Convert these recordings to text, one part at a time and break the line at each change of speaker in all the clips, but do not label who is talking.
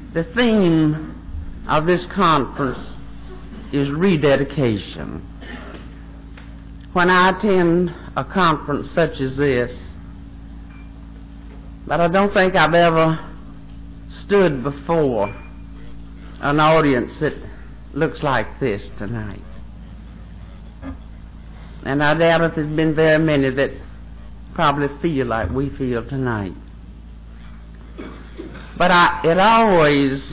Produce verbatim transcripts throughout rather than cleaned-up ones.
The theme of this conference is rededication. When I attend a conference such as this, but I don't think I've ever stood before an audience that looks like this tonight. And I doubt if there's been very many that probably feel like we feel tonight. But I, it always,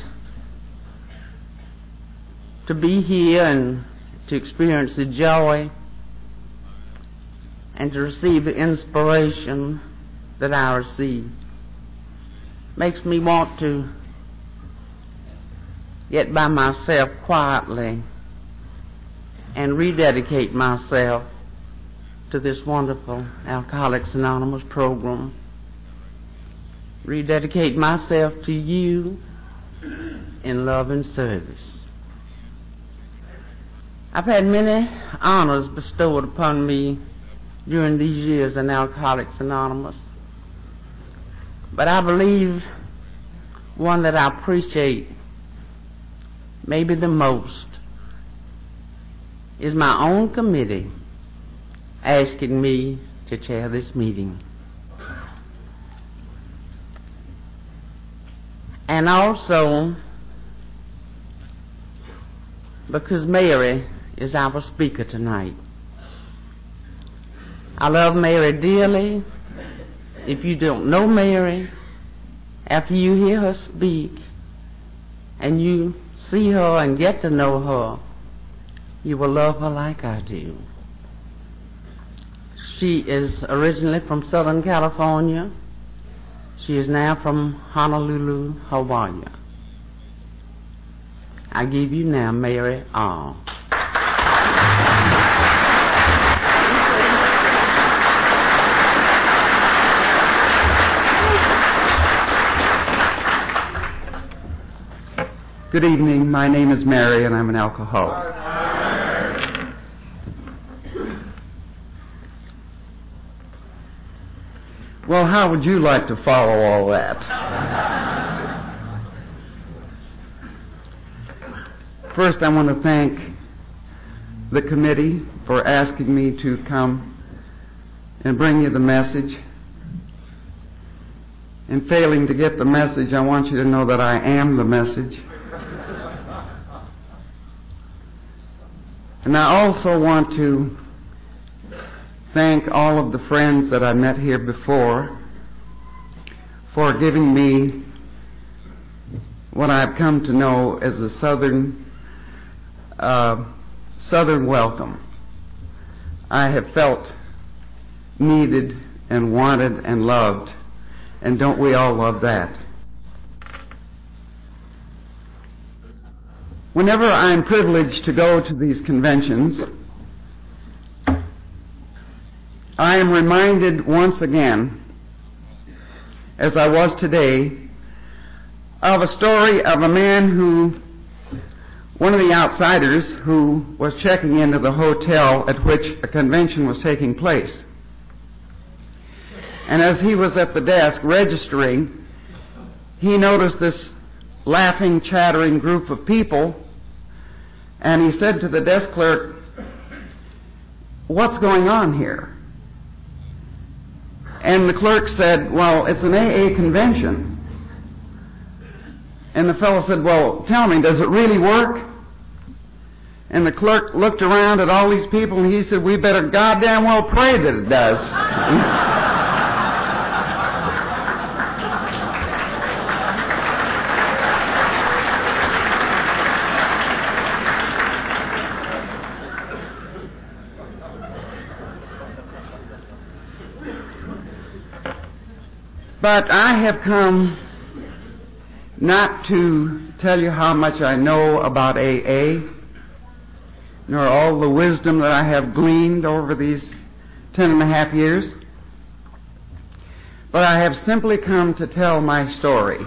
to be here and to experience the joy and to receive the inspiration that I receive, makes me want to get by myself quietly and rededicate myself to this wonderful Alcoholics Anonymous program. Rededicate myself to you in love and service. I've had many honors bestowed upon me during these years in Alcoholics Anonymous, but I believe one that I appreciate maybe the most is my own committee asking me to chair this meeting. And also because Mary is our speaker tonight. I love Mary dearly. If you don't know Mary, after you hear her speak and you see her and get to know her, you will love her like I do. She is originally from Southern California. She is now from Honolulu, Hawaii. I give you now Mary R.
Good evening. My name is Mary, and I'm an alcoholic. Well, how would you like to follow all that? First, I want to thank the committee for asking me to come and bring you the message. And failing to get the message, I want you to know that I am the message. And I also want to thank all of the friends that I met here before for giving me what I've come to know as a southern uh, southern welcome. I have felt needed and wanted and loved, and don't we all love that? Whenever I'm privileged to go to these conventions, I am reminded once again, as I was today, of a story of a man who, one of the outsiders who was checking into the hotel at which a convention was taking place. And as he was at the desk registering, he noticed this laughing, chattering group of people, and he said to the desk clerk, "What's going on here?" And the clerk said, "Well, it's an A A convention." And the fellow said, "Well, tell me, does it really work?" And the clerk looked around at all these people and he said, "We better goddamn well pray that it does." But I have come not to tell you how much I know about A A, nor all the wisdom that I have gleaned over these ten and a half years, but I have simply come to tell my story.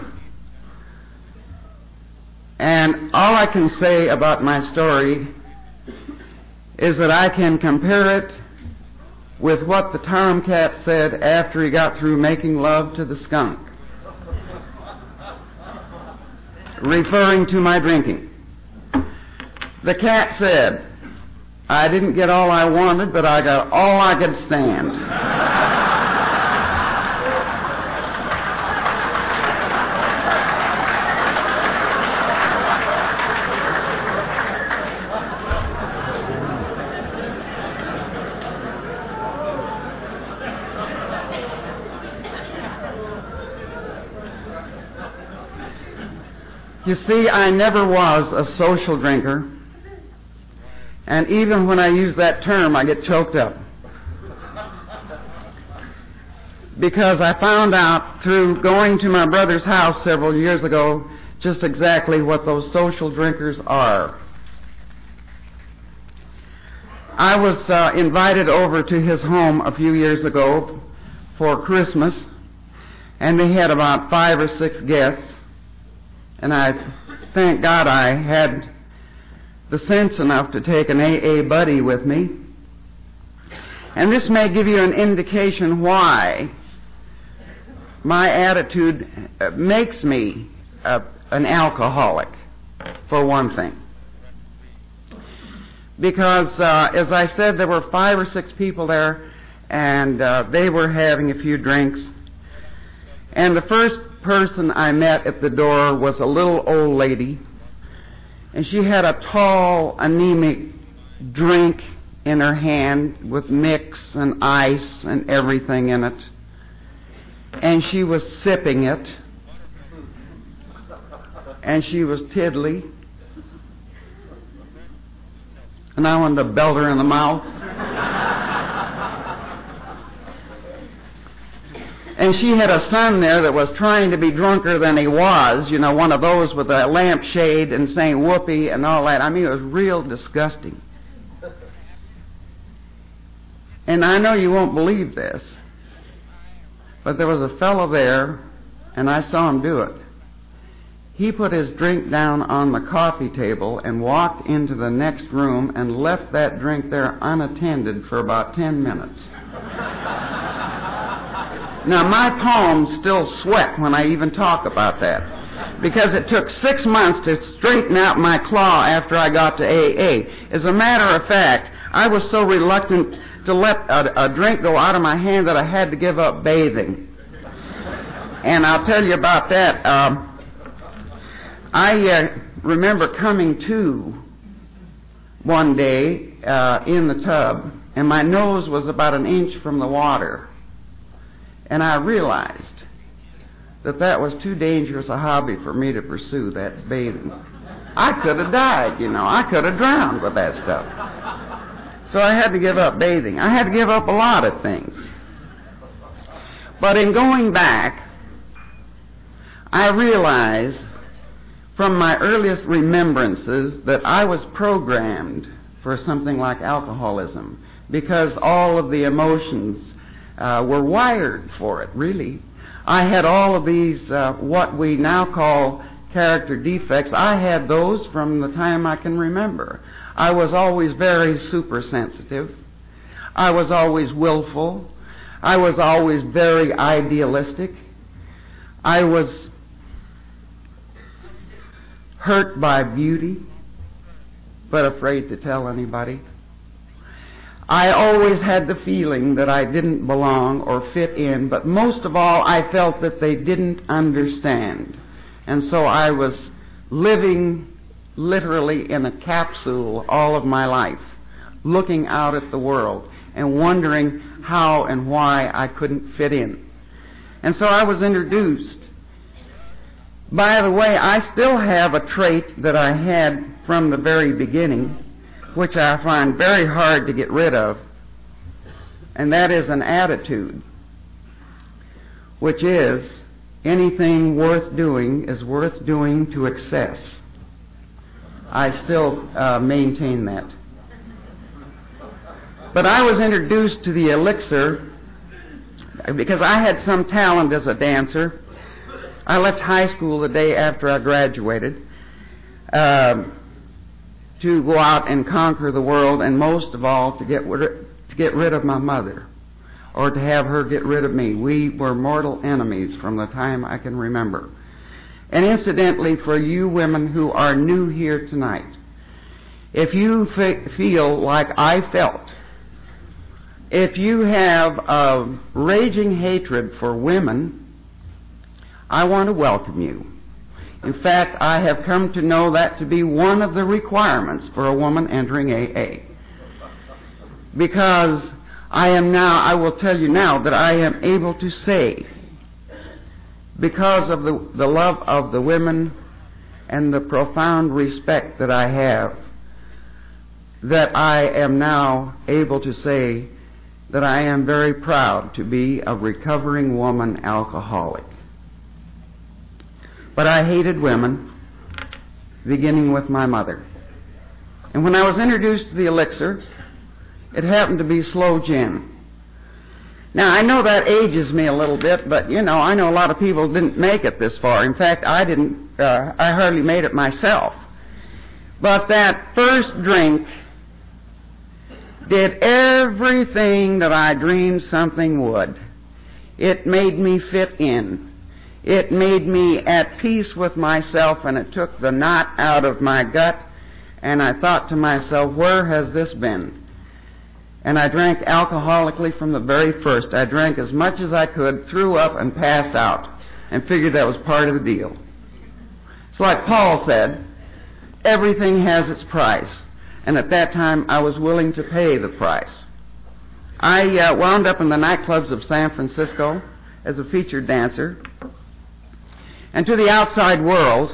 And all I can say about my story is that I can compare it with what the tomcat said after he got through making love to the skunk. referring to my drinking. The cat said, I didn't get all I wanted, but I got all I could stand. You see, I never was a social drinker, and even when I use that term, I get choked up. Because I found out through going to my brother's house several years ago just exactly what those social drinkers are. I was uh, invited over to his home a few years ago for Christmas, and they had about five or six guests. And I thank God I had the sense enough to take an A A buddy with me. And this may give you an indication why my attitude makes me a, an alcoholic, for one thing. Because, uh, as I said, there were five or six people there, and uh, they were having a few drinks. And the first person I met at the door was a little old lady, and she had a tall, anemic drink in her hand with mix and ice and everything in it, and she was sipping it, and she was tiddly, and I wanted to belt her in the mouth. And she had a son there that was trying to be drunker than he was, you know, one of those with a lampshade and saying whoopee and all that. I mean, it was real disgusting. And I know you won't believe this, but there was a fellow there, and I saw him do it. He put his drink down on the coffee table and walked into the next room and left that drink there unattended for about ten minutes. Now, my palms still sweat when I even talk about that, because it took six months to straighten out my claw after I got to A A. As a matter of fact, I was so reluctant to let a, a drink go out of my hand that I had to give up bathing. And I'll tell you about that. Um, I uh, remember coming to one day uh, in the tub, and my nose was about an inch from the water. And I realized that that was too dangerous a hobby for me to pursue, that bathing. I could have died, you know. I could have drowned with that stuff. So I had to give up bathing. I had to give up a lot of things. But in going back, I realized from my earliest remembrances that I was programmed for something like alcoholism, because all of the emotions Uh, were wired for it, really. I had all of these, uh, what we now call character defects. I had those from the time I can remember. I was always very supersensitive. I was always willful. I was always very idealistic. I was hurt by beauty, but afraid to tell anybody. I always had the feeling that I didn't belong or fit in, but most of all, I felt that they didn't understand. And so I was living literally in a capsule all of my life, looking out at the world and wondering how and why I couldn't fit in. And so I was introduced. By the way, I still have a trait that I had from the very beginning, which I find very hard to get rid of, and that is an attitude, which is anything worth doing is worth doing to excess. I still uh, maintain that. But I was introduced to the elixir because I had some talent as a dancer. I left high school the day after I graduated. Um, to go out and conquer the world, and most of all to get rid, to get rid of my mother, or to have her get rid of me. We were mortal enemies from the time I can remember. And incidentally, for you women who are new here tonight, if you fe- feel like I felt, if you have a raging hatred for women, I want to welcome you. In fact, I have come to know that to be one of the requirements for a woman entering A A. Because I am now, I will tell you now that I am able to say, because of the, the love of the women and the profound respect that I have, that I am now able to say that I am very proud to be a recovering woman alcoholic. But I hated women, beginning with my mother. And when I was introduced to the elixir, it happened to be sloe gin. Now, I know that ages me a little bit, but, you know, I know a lot of people didn't make it this far. In fact, I didn't, uh, I hardly made it myself. But that first drink did everything that I dreamed something would. It made me fit in. It made me at peace with myself, and it took the knot out of my gut, and I thought to myself, where has this been? And I drank alcoholically from the very first. I drank as much as I could, threw up, and passed out, and figured that was part of the deal. It's like Paul said, everything has its price. And at that time, I was willing to pay the price. I uh, wound up in the nightclubs of San Francisco as a featured dancer. And to the outside world,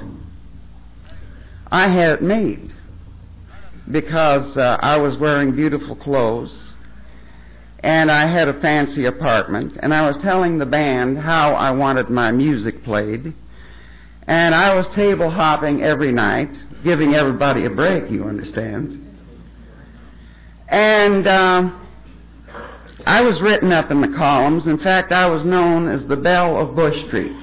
I had it made, because uh, I was wearing beautiful clothes, and I had a fancy apartment, and I was telling the band how I wanted my music played, and I was table hopping every night, giving everybody a break, you understand. And uh, I was written up in the columns. In fact, I was known as the Belle of Bush Street.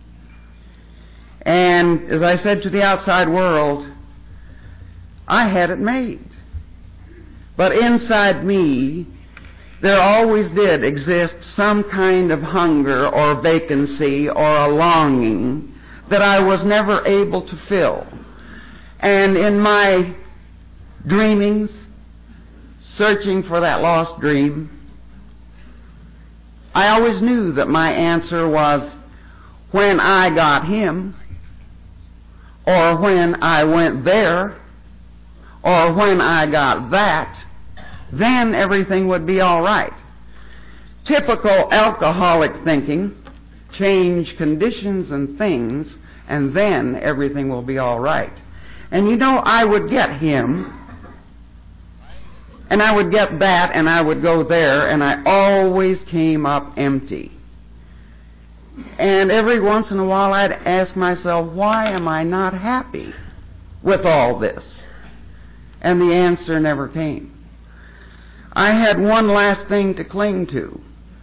And as I said to the outside world, I had it made. But inside me, there always did exist some kind of hunger or vacancy or a longing that I was never able to fill. And in my dreamings, searching for that lost dream, I always knew that my answer was, when I got him, or when I went there, or when I got that, then everything would be all right. Typical alcoholic thinking, change conditions and things, and then everything will be all right. And you know, I would get him, and I would get that, and I would go there, and I always came up empty. And every once in a while I'd ask myself, why am I not happy with all this? And the answer never came. I had one last thing to cling to.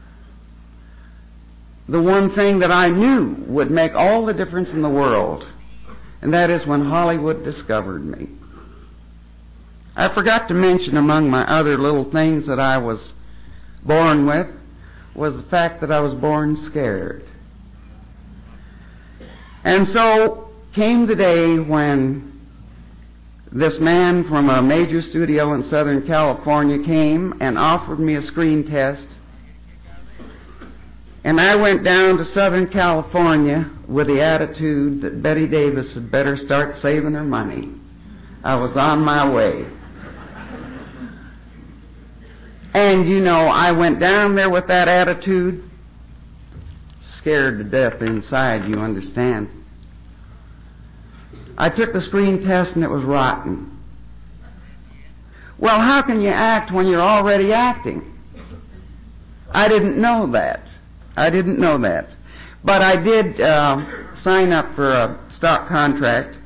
The one thing that I knew would make all the difference in the world, and that is when Hollywood discovered me. I forgot to mention among my other little things that I was born with was the fact that I was born scared. And so came the day when this man from a major studio in Southern California came and offered me a screen test. And I went down to Southern California with the attitude that Betty Davis had better start saving her money. I was on my way. And, you know, I went down there with that attitude, scared to death inside, you understand. I took the screen test and it was rotten. Well, how can you act when you're already acting? I didn't know that. I didn't know that. But I did uh, sign up for a stock contract.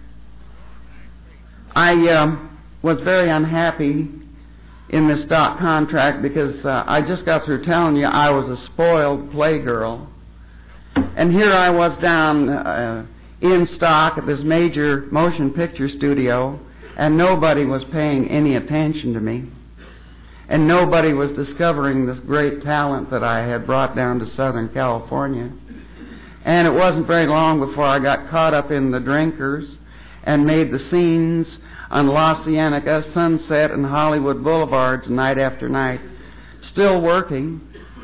I uh, was very unhappy in this stock contract because uh, I just got through telling you I was a spoiled playgirl. And here I was down uh, in stock at this major motion picture studio, and nobody was paying any attention to me. And nobody was discovering this great talent that I had brought down to Southern California. And it wasn't very long before I got caught up in the drinkers and made the scenes on La Cienega, Sunset, and Hollywood Boulevards night after night, still working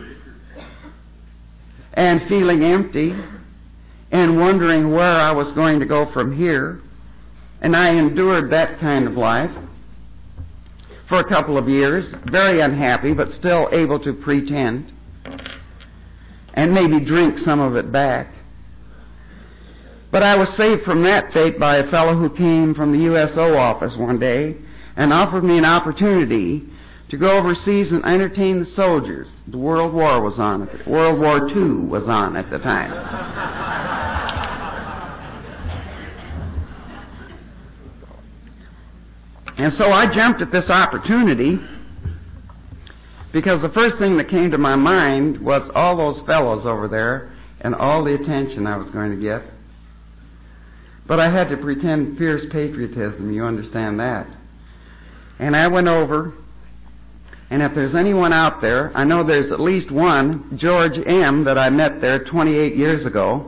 and feeling empty and wondering where I was going to go from here. And I endured that kind of life for a couple of years, very unhappy, but still able to pretend and maybe drink some of it back. But I was saved from that fate by a fellow who came from the U S O office one day and offered me an opportunity to go overseas and entertain the soldiers. The World War was on at the, World War Two was on at the time. And so I jumped at this opportunity because the first thing that came to my mind was all those fellows over there and all the attention I was going to get. But I had to pretend fierce patriotism, you understand that. And I went over, and if there's anyone out there, I know there's at least one, George M., that I met there twenty-eight years ago.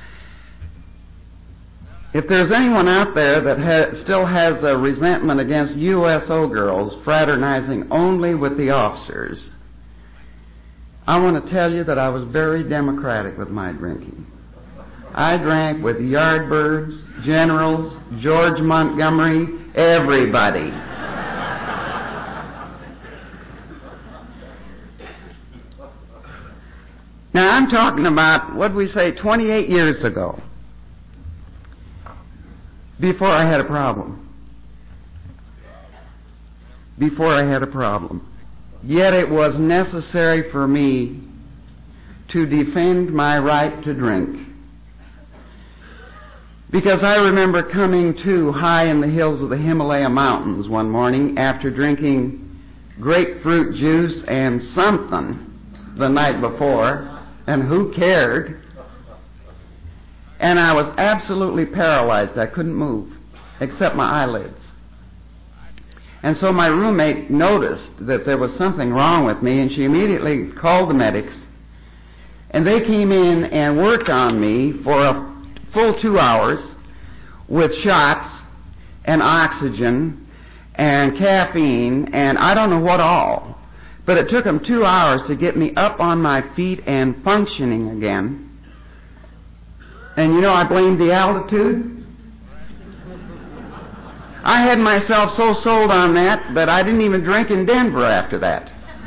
If there's anyone out there that ha- still has a resentment against U S O girls fraternizing only with the officers, I want to tell you that I was very democratic with my drinking. I drank with Yardbirds, Generals, George Montgomery, everybody. Now I'm talking about, what did we say, twenty-eight years ago, before I had a problem. Before I had a problem. Yet it was necessary for me to defend my right to drink. Because I remember coming to high in the hills of the Himalaya Mountains one morning after drinking grapefruit juice and something the night before, and who cared? And I was absolutely paralyzed. I couldn't move, except my eyelids. And so my roommate noticed that there was something wrong with me, and she immediately called the medics, and they came in and worked on me for a full two hours with shots and oxygen and caffeine and I don't know what all. But it took them two hours to get me up on my feet and functioning again. And you know, I blamed the altitude. I had myself so sold on that that I didn't even drink in Denver after that.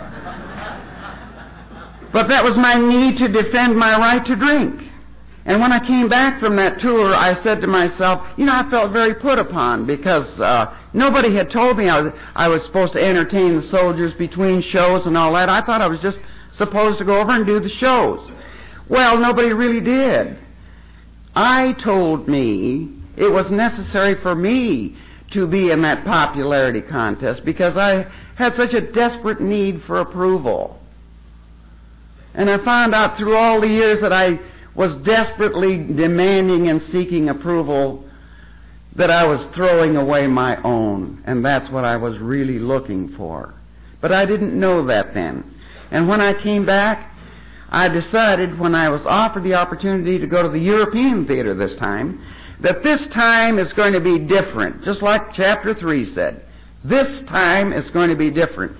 But that was my need to defend my right to drink. And when I came back from that tour, I said to myself, you know, I felt very put upon because uh, nobody had told me I was, I was supposed to entertain the soldiers between shows and all that. I thought I was just supposed to go over and do the shows. Well, nobody really did. I told me it was necessary for me to be in that popularity contest because I had such a desperate need for approval. And I found out through all the years that I was desperately demanding and seeking approval that I was throwing away my own, and that's what I was really looking for. But I didn't know that then. And when I came back, I decided when I was offered the opportunity to go to the European theater this time, that this time is going to be different, just like chapter three said. This time is going to be different.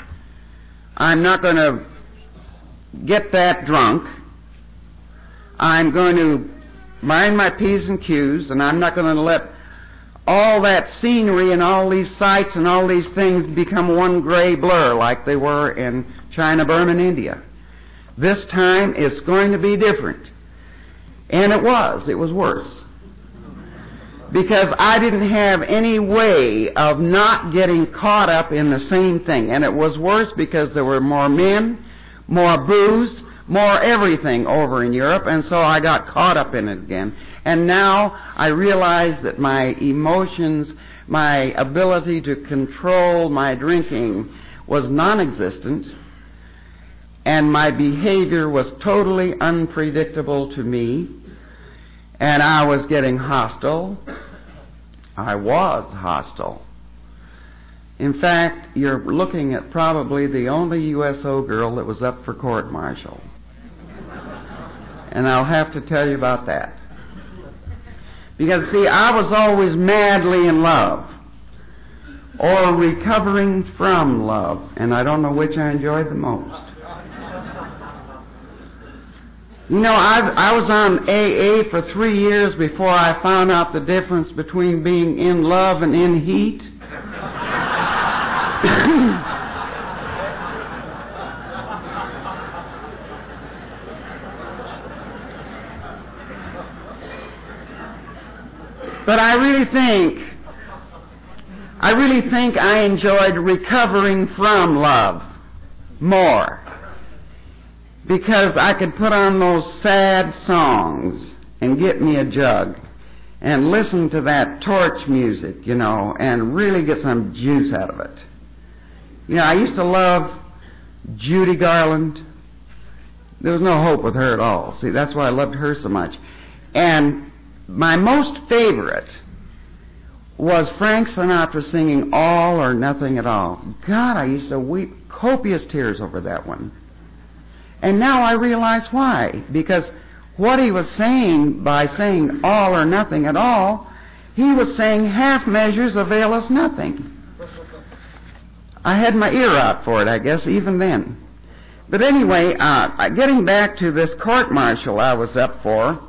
I'm not going to get that drunk. I'm going to mind my P's and Q's, and I'm not going to let all that scenery and all these sights and all these things become one gray blur like they were in China, Burma, and India. This time it's going to be different. And it was. It was worse. Because I didn't have any way of not getting caught up in the same thing. And it was worse because there were more men, more booze, more everything over in Europe, and so I got caught up in it again. And now I realize that my emotions, my ability to control my drinking was non-existent, and my behavior was totally unpredictable to me, and I was getting hostile. I was hostile. In fact, you're looking at probably the only U S O girl that was up for court-martial. And I'll have to tell you about that. Because, see, I was always madly in love, or recovering from love, and I don't know which I enjoyed the most. You know, I've, I was on A A for three years before I found out the difference between being in love and in heat. But I really think, I really think I enjoyed recovering from love more. Because I could put on those sad songs and get me a jug and listen to that torch music, you know, and really get some juice out of it. You know, I used to love Judy Garland. There was no hope with her at all. See, that's why I loved her so much. And my most favorite was Frank Sinatra singing All or Nothing at All. God, I used to weep copious tears over that one. And now I realize why. Because what he was saying by saying all or nothing at all, he was saying half measures avail us nothing. I had my ear out for it, I guess, even then. But anyway, uh, getting back to this court-martial I was up for,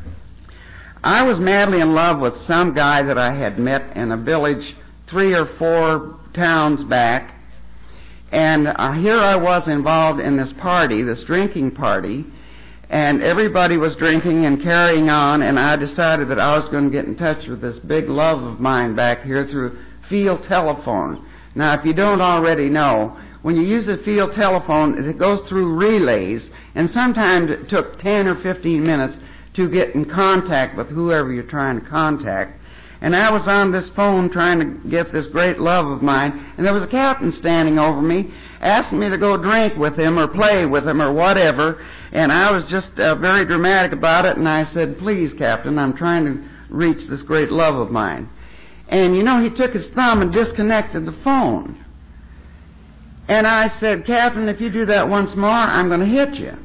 I was madly in love with some guy that I had met in a village three or four towns back. And uh, here I was involved in this party, this drinking party, and everybody was drinking and carrying on, and I decided that I was going to get in touch with this big love of mine back here through field telephone. Now, if you don't already know, when you use a field telephone, it goes through relays, and sometimes it took ten or fifteen minutes to get in contact with whoever you're trying to contact. And I was on this phone trying to get this great love of mine, and there was a captain standing over me, asking me to go drink with him or play with him or whatever, and I was just uh, very dramatic about it, and I said, please, Captain, I'm trying to reach this great love of mine. And, you know, he took his thumb and disconnected the phone. And I said, Captain, if you do that once more, I'm going to hit you.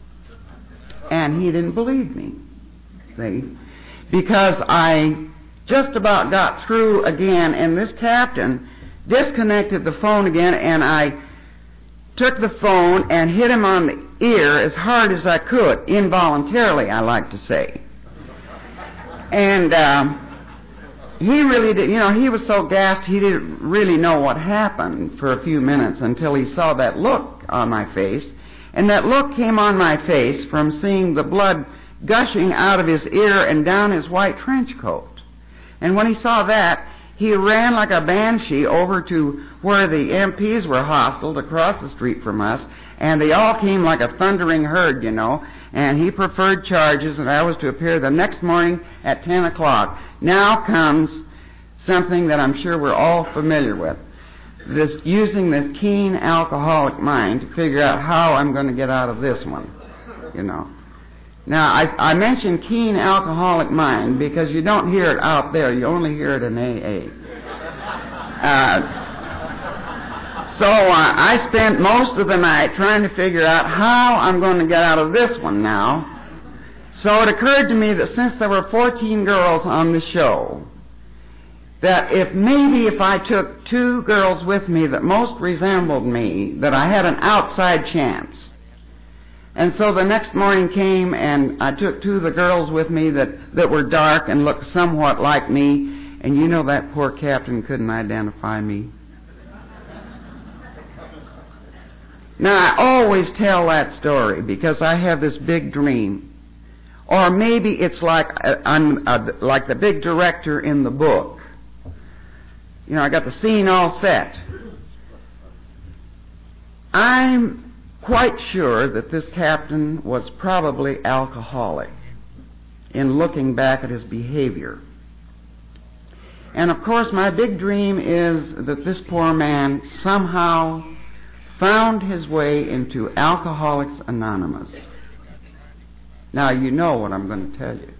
And he didn't believe me, see, because I just about got through again, and this captain disconnected the phone again, and I took the phone and hit him on the ear as hard as I could, involuntarily, I like to say. And um, he really did, you know, he was so gassed he didn't really know what happened for a few minutes until he saw that look on my face. And that look came on my face from seeing the blood gushing out of his ear and down his white trench coat. And when he saw that, he ran like a banshee over to where the M Ps were hostled across the street from us, and they all came like a thundering herd, you know, and he preferred charges, and I was to appear the next morning at ten o'clock. Now comes something that I'm sure we're all familiar with. This, using this keen alcoholic mind to figure out how I'm going to get out of this one, you know. Now, I, I mention keen alcoholic mind because you don't hear it out there. You only hear it in A A. Uh, so uh, I spent most of the night trying to figure out how I'm going to get out of this one now. So it occurred to me that since there were fourteen girls on the show, that if maybe if I took two girls with me that most resembled me, that I had an outside chance. And so the next morning came, and I took two of the girls with me that, that were dark and looked somewhat like me, and you know that poor captain couldn't identify me. Now, I always tell that story because I have this big dream. Or maybe it's like uh, I'm uh, like the big director in the book. You know, I got the scene all set. I'm quite sure that this captain was probably alcoholic in looking back at his behavior. And of course, my big dream is that this poor man somehow found his way into Alcoholics Anonymous. Now, you know what I'm going to tell you.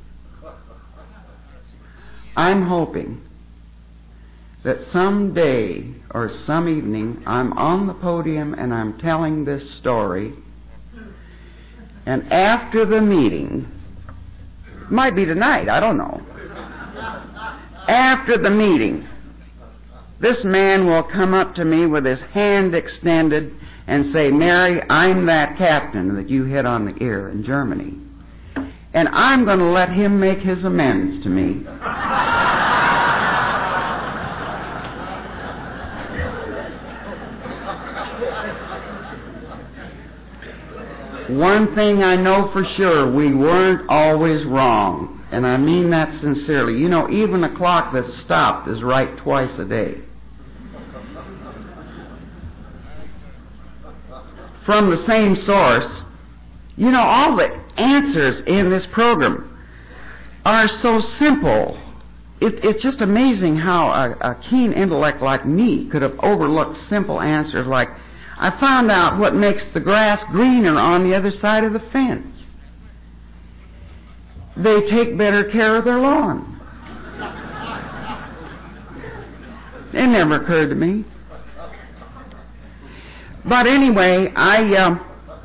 I'm hoping that some day or some evening I'm on the podium and I'm telling this story, And after the meeting, might be tonight, I don't know. After the meeting, this man will come up to me with his hand extended and say, Mary, I'm that captain that you hit on the ear in Germany. And I'm going to let him make his amends to me. One thing I know for sure, we weren't always wrong. And I mean that sincerely. You know, even a clock that's stopped is right twice a day. From the same source, you know, all the answers in this program are so simple. It, it's just amazing how a, a keen intellect like me could have overlooked simple answers like, I found out what makes the grass greener on the other side of the fence. They take better care of their lawn. It never occurred to me. But anyway, I uh,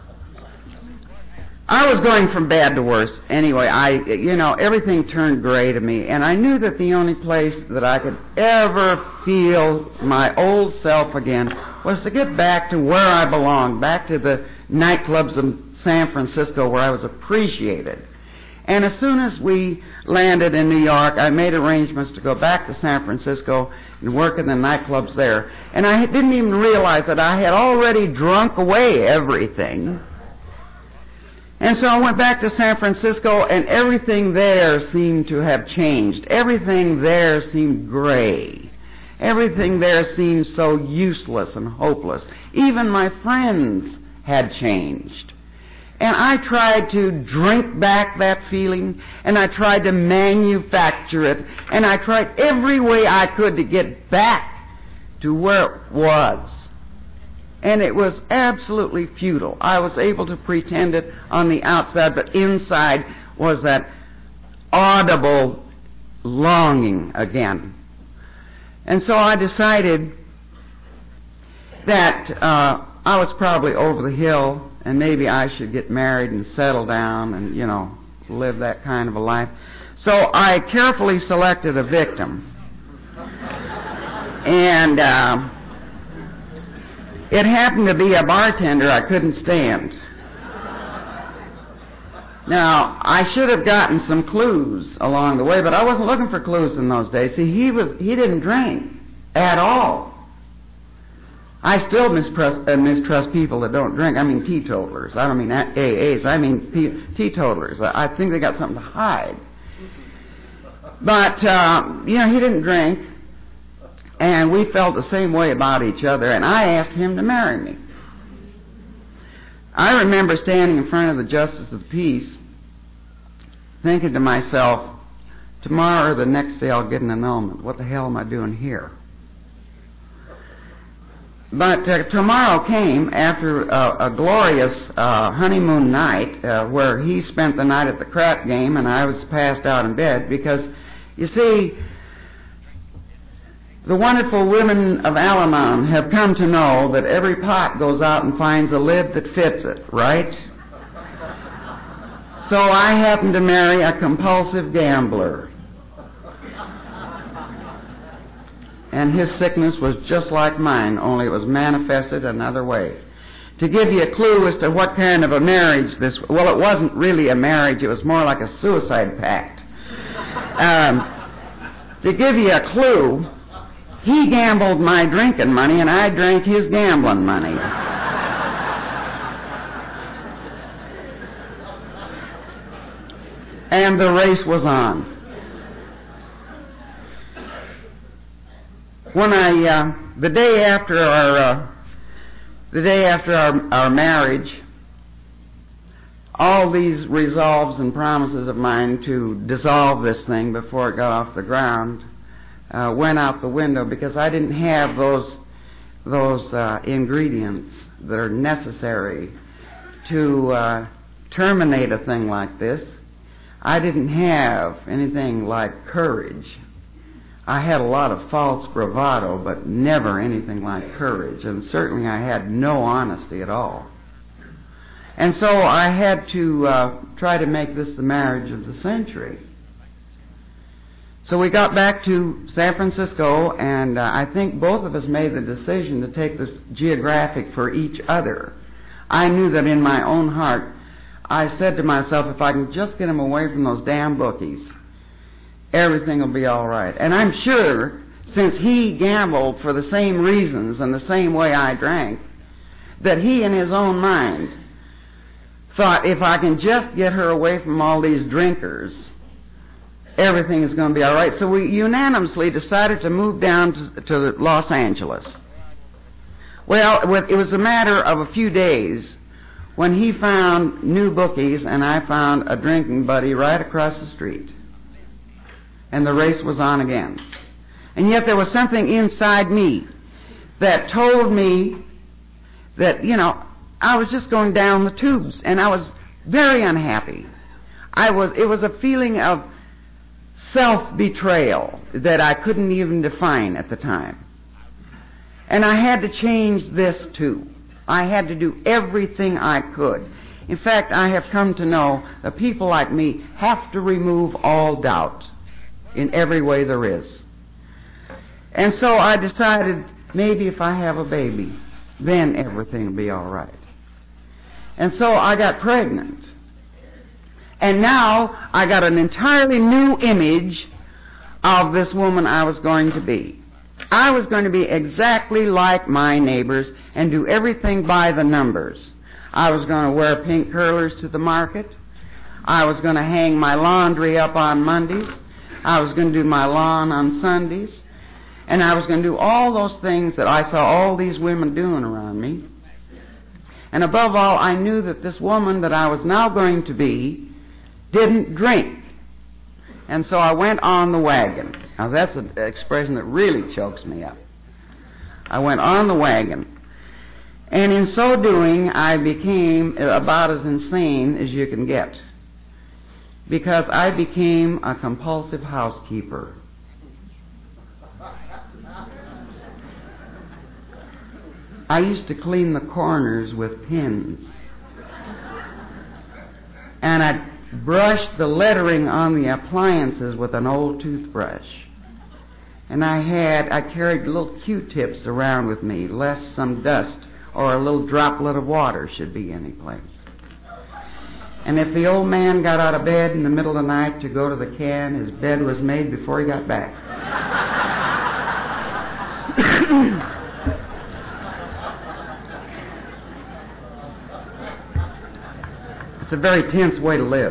I was going from bad to worse. Anyway, I you know everything turned gray to me, and I knew that the only place that I could ever feel my old self again was to get back to where I belonged, back to the nightclubs in San Francisco where I was appreciated. And as soon as we landed in New York, I made arrangements to go back to San Francisco and work in the nightclubs there. And I didn't even realize that I had already drunk away everything. And so I went back to San Francisco, and everything there seemed to have changed. Everything there seemed gray. Everything there seemed so useless and hopeless. Even my friends had changed. And I tried to drink back that feeling, and I tried to manufacture it, and I tried every way I could to get back to where it was. And it was absolutely futile. I was able to pretend it on the outside, but inside was that audible longing again. And so I decided that uh, I was probably over the hill, and maybe I should get married and settle down and, you know, live that kind of a life. So I carefully selected a victim. And uh, it happened to be a bartender I couldn't stand. Now, I should have gotten some clues along the way, but I wasn't looking for clues in those days. See, he was he didn't drink at all. I still mistrust, uh, mistrust people that don't drink. I mean teetotalers. I don't mean A As. I mean pe- teetotalers. I think they got something to hide. But, uh, you know, he didn't drink, and we felt the same way about each other, and I asked him to marry me. I remember standing in front of the Justice of the Peace thinking to myself, tomorrow or the next day I'll get an annulment. What the hell am I doing here? But uh, tomorrow came after uh, a glorious uh, honeymoon night uh, where he spent the night at the crap game and I was passed out in bed because, you see, the wonderful women of Al-Anon have come to know that every pot goes out and finds a lid that fits it, right? So I happened to marry a compulsive gambler. And his sickness was just like mine, only it was manifested another way. To give you a clue as to what kind of a marriage this... Well, it wasn't really a marriage. It was more like a suicide pact. Um, to give you a clue, he gambled my drinking money, and I drank his gambling money. And the race was on. When I, uh, the day after our, uh, the day after our, our marriage, all these resolves and promises of mine to dissolve this thing before it got off the ground uh, went out the window because I didn't have those those uh, ingredients that are necessary to uh, terminate a thing like this. I didn't have anything like courage. I had a lot of false bravado, but never anything like courage, and certainly I had no honesty at all. And so I had to uh, try to make this the marriage of the century. So we got back to San Francisco, and uh, I think both of us made the decision to take this geographic for each other. I knew that in my own heart, I said to myself, if I can just get him away from those damn bookies, everything will be all right. And I'm sure, since he gambled for the same reasons and the same way I drank, that he in his own mind thought, if I can just get her away from all these drinkers, everything is going to be all right. So we unanimously decided to move down to, to Los Angeles. Well, it was a matter of a few days when he found new bookies and I found a drinking buddy right across the street. And the race was on again. And yet there was something inside me that told me that, you know, I was just going down the tubes, and I was very unhappy. I was, it was a feeling of self-betrayal that I couldn't even define at the time. And I had to change this too. I had to do everything I could. In fact, I have come to know that people like me have to remove all doubt in every way there is. And so I decided, maybe if I have a baby, then everything will be all right. And so I got pregnant. And now I got an entirely new image of this woman I was going to be. I was going to be exactly like my neighbors and do everything by the numbers. I was going to wear pink curlers to the market. I was going to hang my laundry up on Mondays. I was going to do my lawn on Sundays. And I was going to do all those things that I saw all these women doing around me. And above all, I knew that this woman that I was now going to be didn't drink. And so I went on the wagon. Now that's an expression that really chokes me up. I went on the wagon. And in so doing, I became about as insane as you can get. Because I became a compulsive housekeeper. I used to clean the corners with pins. And I'd brush the lettering on the appliances with an old toothbrush. And I had, I carried little Q-tips around with me, lest some dust or a little droplet of water should be any place. And if the old man got out of bed in the middle of the night to go to the can, his bed was made before he got back. It's a very tense way to live.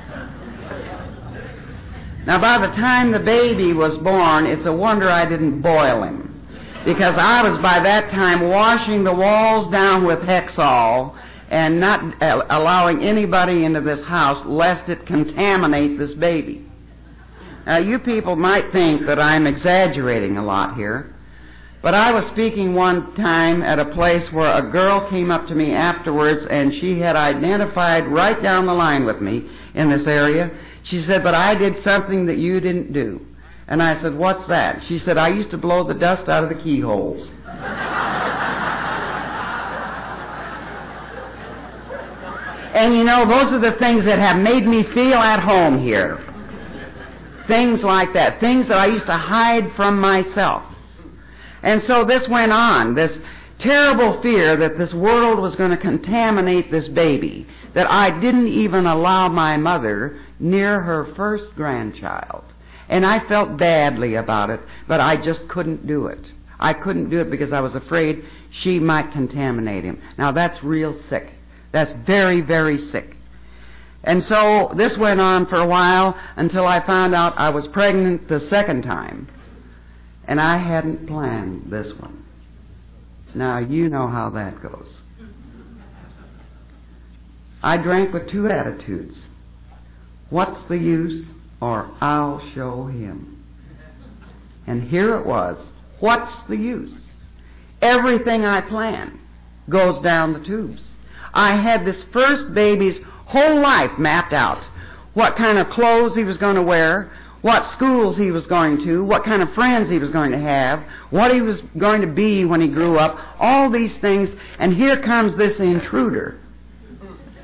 Now, by the time the baby was born, it's a wonder I didn't boil him. Because I was, by that time, washing the walls down with Hexol and not uh, allowing anybody into this house lest it contaminate this baby. Now, you people might think that I'm exaggerating a lot here. But I was speaking one time at a place where a girl came up to me afterwards, and she had identified right down the line with me in this area. She said, but I did something that you didn't do. And I said, what's that? She said, I used to blow the dust out of the keyholes. And you know, those are the things that have made me feel at home here. Things like that. Things that I used to hide from myself. And so this went on, this terrible fear that this world was going to contaminate this baby, that I didn't even allow my mother near her first grandchild. And I felt badly about it, but I just couldn't do it. I couldn't do it because I was afraid she might contaminate him. Now that's real sick. That's very, very sick. And so this went on for a while until I found out I was pregnant the second time. And I hadn't planned this one. Now, you know how that goes. I drank with two attitudes. What's the use, or I'll show him. And here it was. What's the use? Everything I planned goes down the tubes. I had this first baby's whole life mapped out. What kind of clothes he was going to wear, what schools he was going to, what kind of friends he was going to have, what he was going to be when he grew up, all these things, and here comes this intruder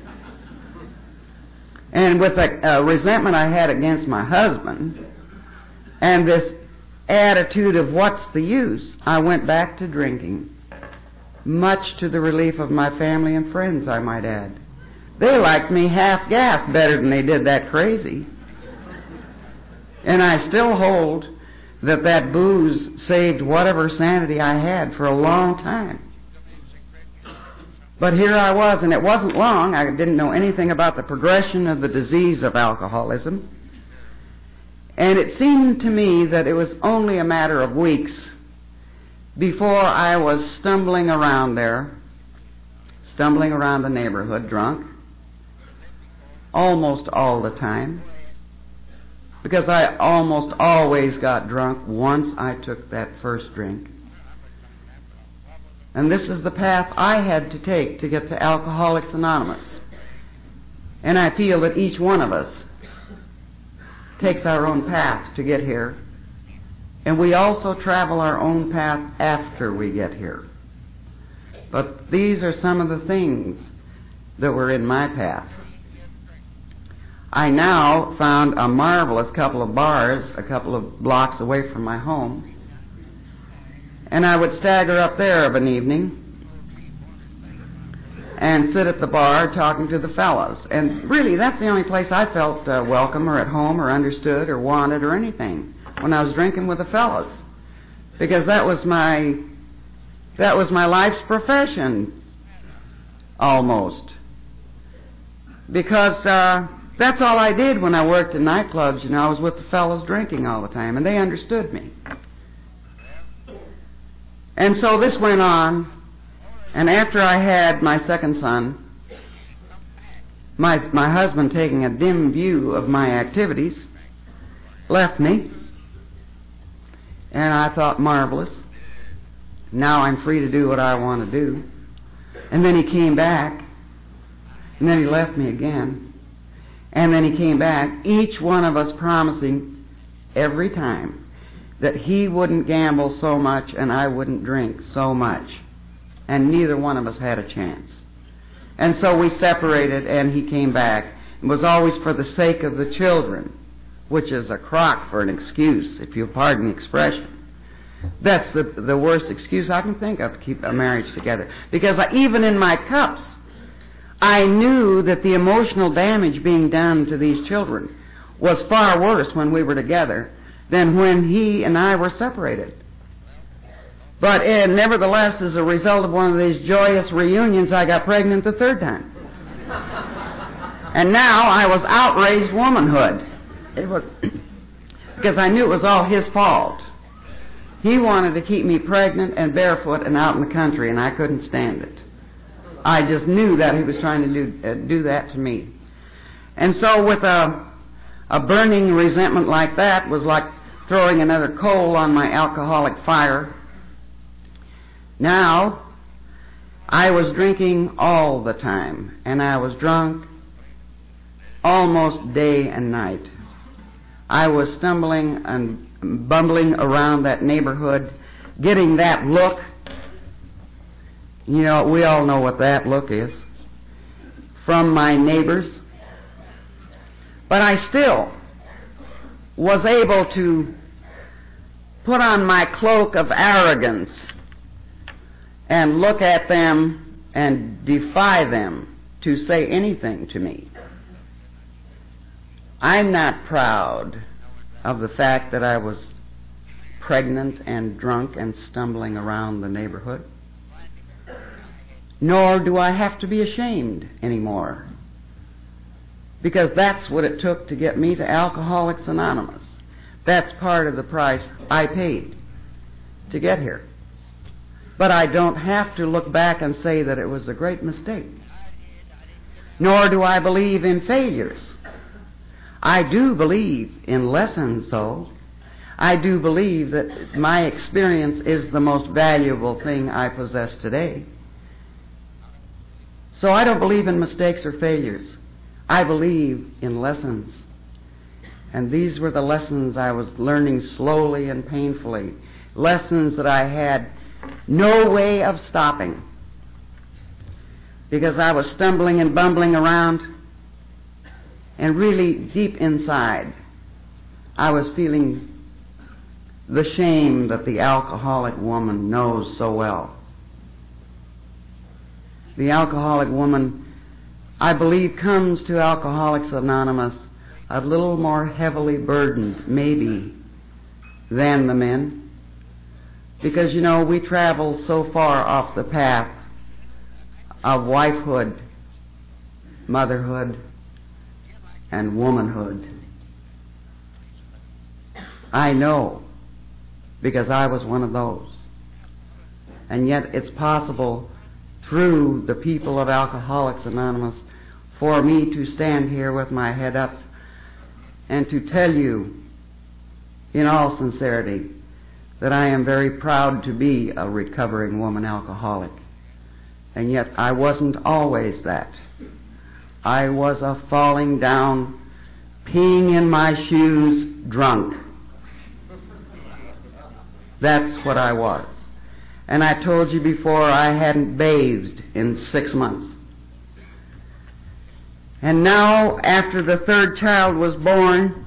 And with a, a resentment I had against my husband and this attitude of what's the use, I went back to drinking, much to the relief of my family and friends, I might add. They liked me half-gassed better than they did that crazy. And I still hold that that booze saved whatever sanity I had for a long time. But here I was, and it wasn't long. I didn't know anything about the progression of the disease of alcoholism. And it seemed to me that it was only a matter of weeks before I was stumbling around there, stumbling around the neighborhood drunk, almost all the time, because I almost always got drunk once I took that first drink. And this is the path I had to take to get to Alcoholics Anonymous. And I feel that each one of us takes our own path to get here. And we also travel our own path after we get here. But these are some of the things that were in my path. I now found a marvelous couple of bars a couple of blocks away from my home. And I would stagger up there of an evening and sit at the bar talking to the fellas. And really, that's the only place I felt uh, welcome or at home or understood or wanted or anything, when I was drinking with the fellas. Because that was my, that was my life's profession, almost. Because uh, that's all I did when I worked in nightclubs. You know, I was with the fellas drinking all the time, and they understood me. And so this went on, and after I had my second son, my, my husband, taking a dim view of my activities, left me, and I thought, marvelous. Now I'm free to do what I want to do. And then he came back, and then he left me again, and then he came back, each one of us promising every time that he wouldn't gamble so much and I wouldn't drink so much. And neither one of us had a chance. And so we separated, and he came back. It was always for the sake of the children, which is a crock for an excuse, if you'll pardon the expression. That's the, the worst excuse I can think of to keep a marriage together. Because I, even in my cups, I knew that the emotional damage being done to these children was far worse when we were together than when he and I were separated. But uh, nevertheless, as a result of one of these joyous reunions, I got pregnant the third time. And now I was outraged womanhood. It was because I knew it was all his fault. He wanted to keep me pregnant and barefoot and out in the country, and I couldn't stand it. I just knew that he was trying to do, uh, do that to me. And so with a, a burning resentment like that was like throwing another coal on my alcoholic fire. Now, I was drinking all the time, and I was drunk almost day and night. I was stumbling and bumbling around that neighborhood, getting that look. You know, we all know what that look is, from my neighbors. But I still was able to put on my cloak of arrogance and look at them and defy them to say anything to me. I'm not proud of the fact that I was pregnant and drunk and stumbling around the neighborhood. Nor do I have to be ashamed anymore, because that's what it took to get me to Alcoholics Anonymous. That's part of the price I paid to get here. But I don't have to look back and say that it was a great mistake. Nor do I believe in failures. I do believe in lessons, though. I do believe that my experience is the most valuable thing I possess today. So I don't believe in mistakes or failures. I believe in lessons. And these were the lessons I was learning slowly and painfully. Lessons that I had no way of stopping, because I was stumbling and bumbling around, And really, deep inside, I was feeling the shame that the alcoholic woman knows so well. The alcoholic woman, I believe, comes to Alcoholics Anonymous a little more heavily burdened, maybe, than the men. Because, you know, we travel so far off the path of wifehood, motherhood, and womanhood. I know, because I was one of those. And yet it's possible through the people of Alcoholics Anonymous for me to stand here with my head up and to tell you in all sincerity that I am very proud to be a recovering woman alcoholic. And yet I wasn't always that. I was a falling down, peeing in my shoes, drunk. That's what I was. And I told you before, I hadn't bathed in six months. And now, after the third child was born,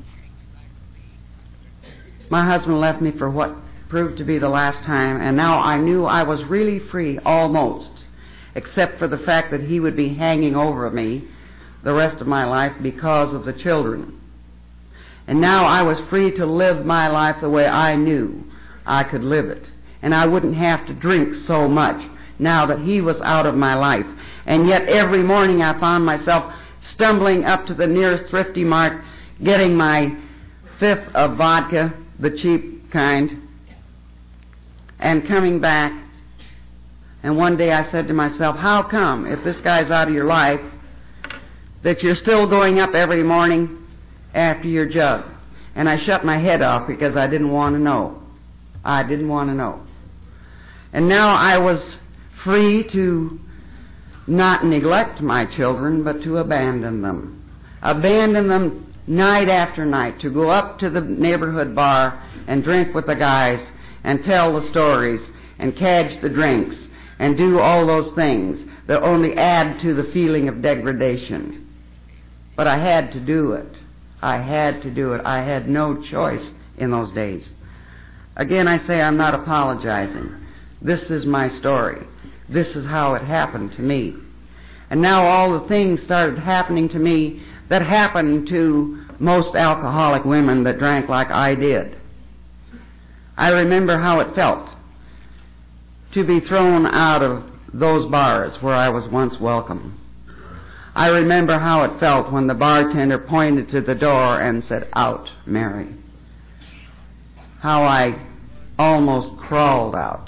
my husband left me for what proved to be the last time, and now I knew I was really free, almost, except for the fact that he would be hanging over me the rest of my life because of the children. And now I was free to live my life the way I knew I could live it. And I wouldn't have to drink so much now that he was out of my life. And yet every morning I found myself stumbling up to the nearest thrifty mart, getting my fifth of vodka, the cheap kind, and coming back. And one day I said to myself, how come, if this guy's out of your life, that you're still going up every morning after your jug? And I shut my head off because I didn't want to know. I didn't want to know. And now I was free to not neglect my children, but to abandon them. Abandon them night after night, to go up to the neighborhood bar and drink with the guys and tell the stories and cadge the drinks and do all those things that only add to the feeling of degradation. But I had to do it. I had to do it. I had no choice in those days. Again, I say I'm not apologizing. This is my story. This is how it happened to me. And now all the things started happening to me that happened to most alcoholic women that drank like I did. I remember how it felt to be thrown out of those bars where I was once welcome. I remember how it felt when the bartender pointed to the door and said, "Out, Mary." How I almost crawled out.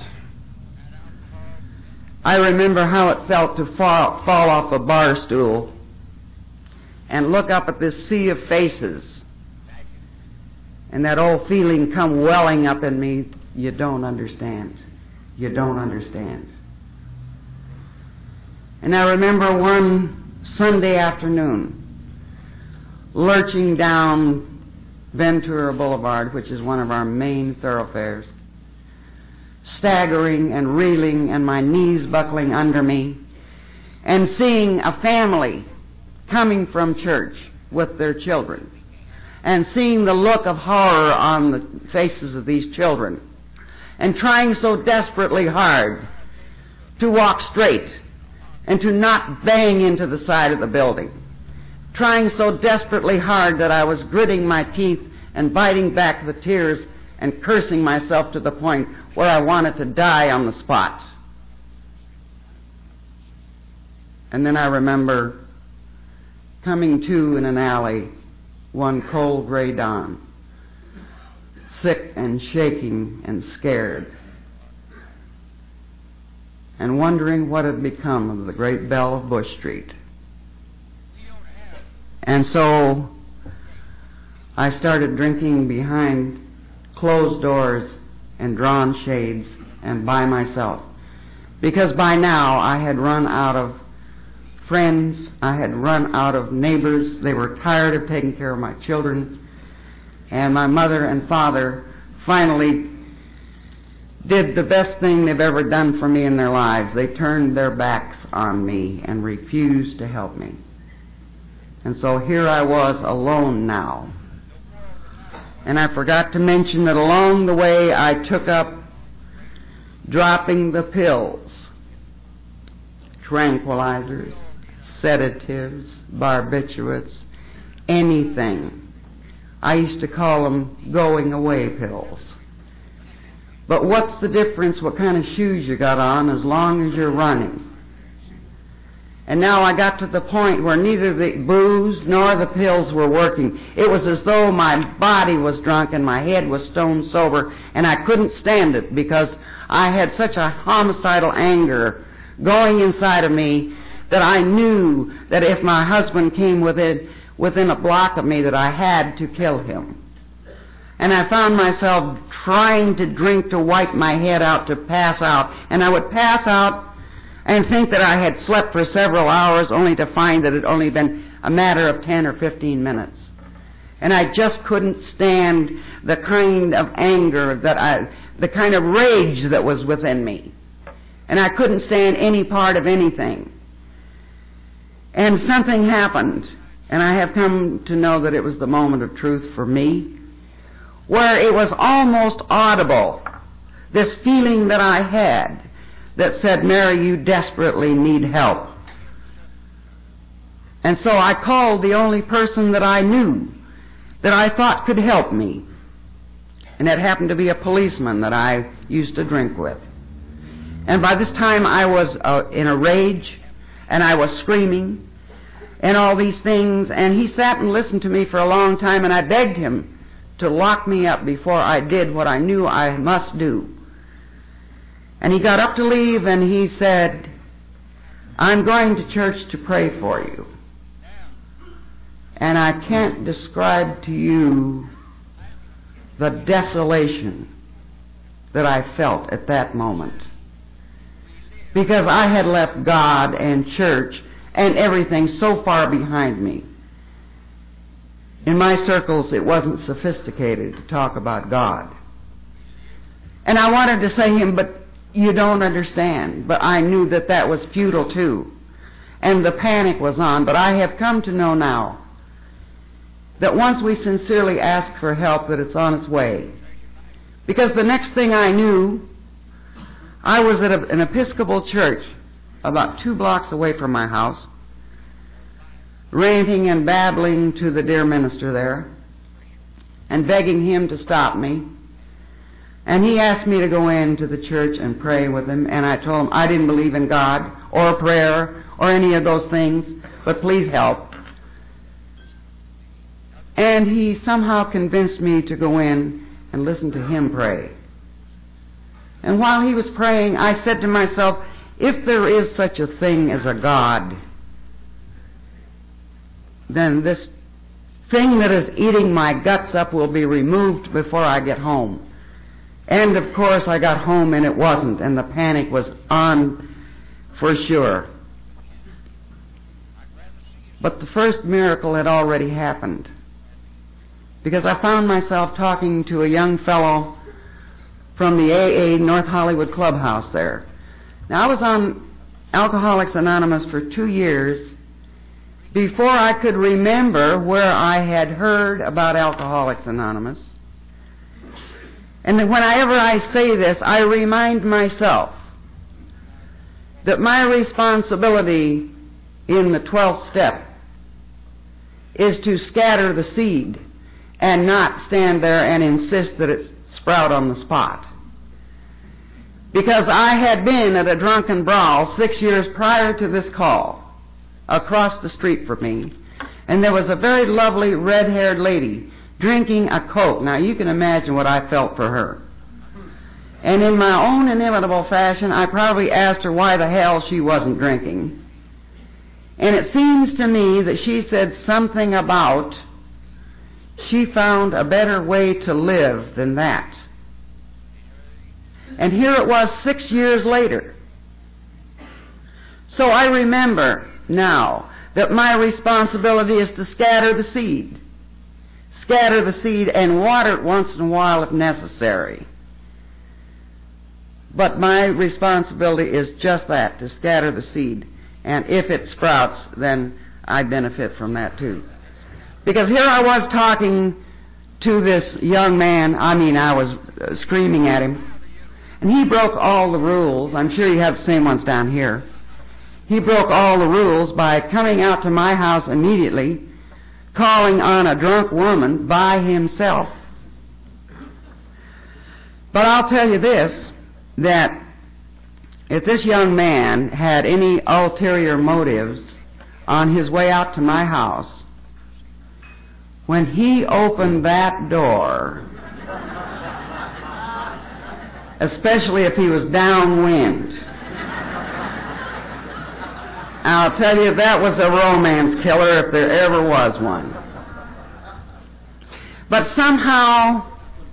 I remember how it felt to fall, fall off a bar stool and look up at this sea of faces and that old feeling come welling up in me. You don't understand. You don't understand. And I remember one Sunday afternoon lurching down Ventura Boulevard, which is one of our main thoroughfares, staggering and reeling and my knees buckling under me, and seeing a family coming from church with their children, and seeing the look of horror on the faces of these children, and trying so desperately hard to walk straight and to not bang into the side of the building, trying so desperately hard that I was gritting my teeth and biting back the tears and cursing myself to the point where I wanted to die on the spot. And then I remember coming to in an alley one cold gray dawn, sick and shaking and scared, and wondering what had become of the great belle of Bush Street. And so I started drinking behind closed doors and drawn shades and by myself, because by now I had run out of friends, I had run out of neighbors. They were tired of taking care of my children, and my mother and father finally did the best thing they've ever done for me in their lives. They turned their backs on me and refused to help me. And so here I was alone now. And I forgot to mention that along the way I took up dropping the pills, tranquilizers, sedatives, barbiturates, anything. I used to call them going away pills. But what's the difference what kind of shoes you got on as long as you're running? And now I got to the point where neither the booze nor the pills were working. It was as though my body was drunk and my head was stone sober, and I couldn't stand it because I had such a homicidal anger going inside of me that I knew that if my husband came within, within a block of me that I had to kill him. And I found myself trying to drink to wipe my head out, to pass out. And I would pass out and think that I had slept for several hours, only to find that it had only been a matter of ten or fifteen minutes. And I just couldn't stand the kind of anger that I, the kind of rage that was within me. And I couldn't stand any part of anything. And something happened, and I have come to know that it was the moment of truth for me, where it was almost audible, this feeling that I had that said, Mary, you desperately need help. And so I called the only person that I knew that I thought could help me. And it happened to be a policeman that I used to drink with. And by this time I was uh, in a rage, and I was screaming, and all these things, and he sat and listened to me for a long time, and I begged him to lock me up before I did what I knew I must do. And he got up to leave, and he said, I'm going to church to pray for you. And I can't describe to you the desolation that I felt at that moment. Because I had left God and church and everything so far behind me. In my circles, it wasn't sophisticated to talk about God. And I wanted to say to him, but you don't understand. But I knew that that was futile too. And the panic was on. But I have come to know now that once we sincerely ask for help, that it's on its way. Because the next thing I knew, I was at a, an Episcopal church about two blocks away from my house, ranting and babbling to the dear minister there and begging him to stop me. And he asked me to go into the church and pray with him, and I told him I didn't believe in God or prayer or any of those things, but please help. And he somehow convinced me to go in and listen to him pray. And while he was praying, I said to myself, if there is such a thing as a God, then this thing that is eating my guts up will be removed before I get home. And of course I got home and it wasn't, and the panic was on for sure. But the first miracle had already happened, because I found myself talking to a young fellow from the A A North Hollywood Clubhouse there. Now, I was on Alcoholics Anonymous for two years before I could remember where I had heard about Alcoholics Anonymous. And then whenever I say this, I remind myself that my responsibility in the twelfth step is to scatter the seed and not stand there and insist that it sprout on the spot. Because I had been at a drunken brawl six years prior to this call across the street from me, and there was a very lovely red-haired lady drinking a Coke. Now, you can imagine what I felt for her. And in my own inimitable fashion, I probably asked her why the hell she wasn't drinking. And it seems to me that she said something about she found a better way to live than that. And here it was six years later. So I remember now that my responsibility is to scatter the seed. Scatter the seed and water it once in a while if necessary. But my responsibility is just that, to scatter the seed. And if it sprouts, then I benefit from that too. Because here I was talking to this young man, I mean I was uh, screaming at him, and he broke all the rules. I'm sure you have the same ones down here. He broke all the rules by coming out to my house immediately, calling on a drunk woman by himself. But I'll tell you this, that if this young man had any ulterior motives on his way out to my house, when he opened that door, especially if he was downwind, I'll tell you that was a romance killer if there ever was one. But somehow,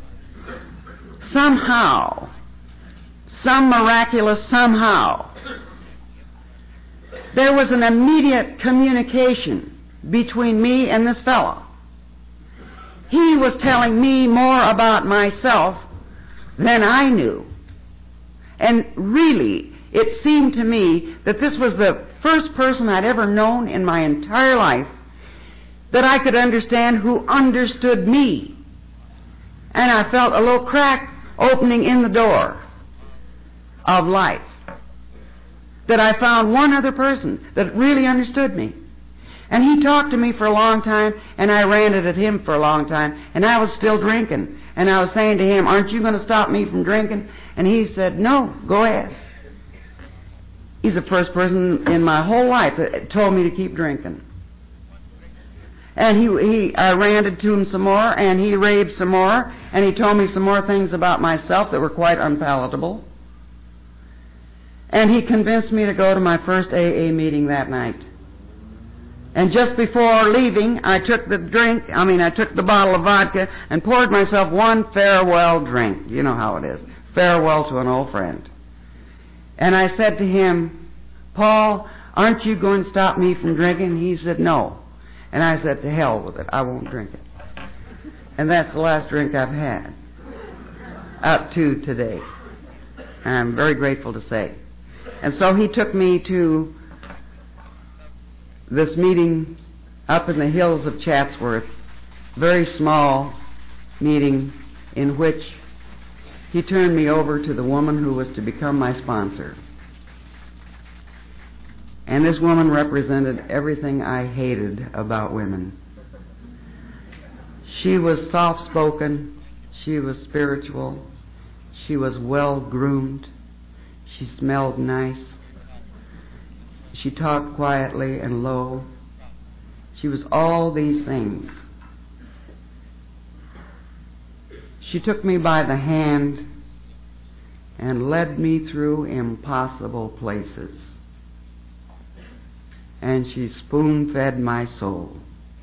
somehow, some miraculous somehow, there was an immediate communication between me and this fellow. He was telling me more about myself than I knew. And really, it seemed to me that this was the first person I'd ever known in my entire life that I could understand who understood me. And I felt a little crack opening in the door of life. That I found one other person that really understood me. And he talked to me for a long time, and I ranted at him for a long time, and I was still drinking. And I was saying to him, aren't you going to stop me from drinking? And he said, no, go ahead. He's the first person in my whole life that told me to keep drinking. And he, he, I ranted to him some more, and he raved some more, and he told me some more things about myself that were quite unpalatable. And he convinced me to go to my first A A meeting that night. And just before leaving, I took the drink, I mean, I took the bottle of vodka and poured myself one farewell drink. You know how it is. Farewell to an old friend. And I said to him, Paul, aren't you going to stop me from drinking? He said, no. And I said, to hell with it. I won't drink it. And that's the last drink I've had up to today. I'm very grateful to say. And so he took me to this meeting up in the hills of Chatsworth, very small meeting in which he turned me over to the woman who was to become my sponsor. And this woman represented everything I hated about women. She was soft-spoken, she was spiritual, she was well-groomed, she smelled nice, she talked quietly and low. She was all these things. She took me by the hand and led me through impossible places. And she spoon-fed my soul.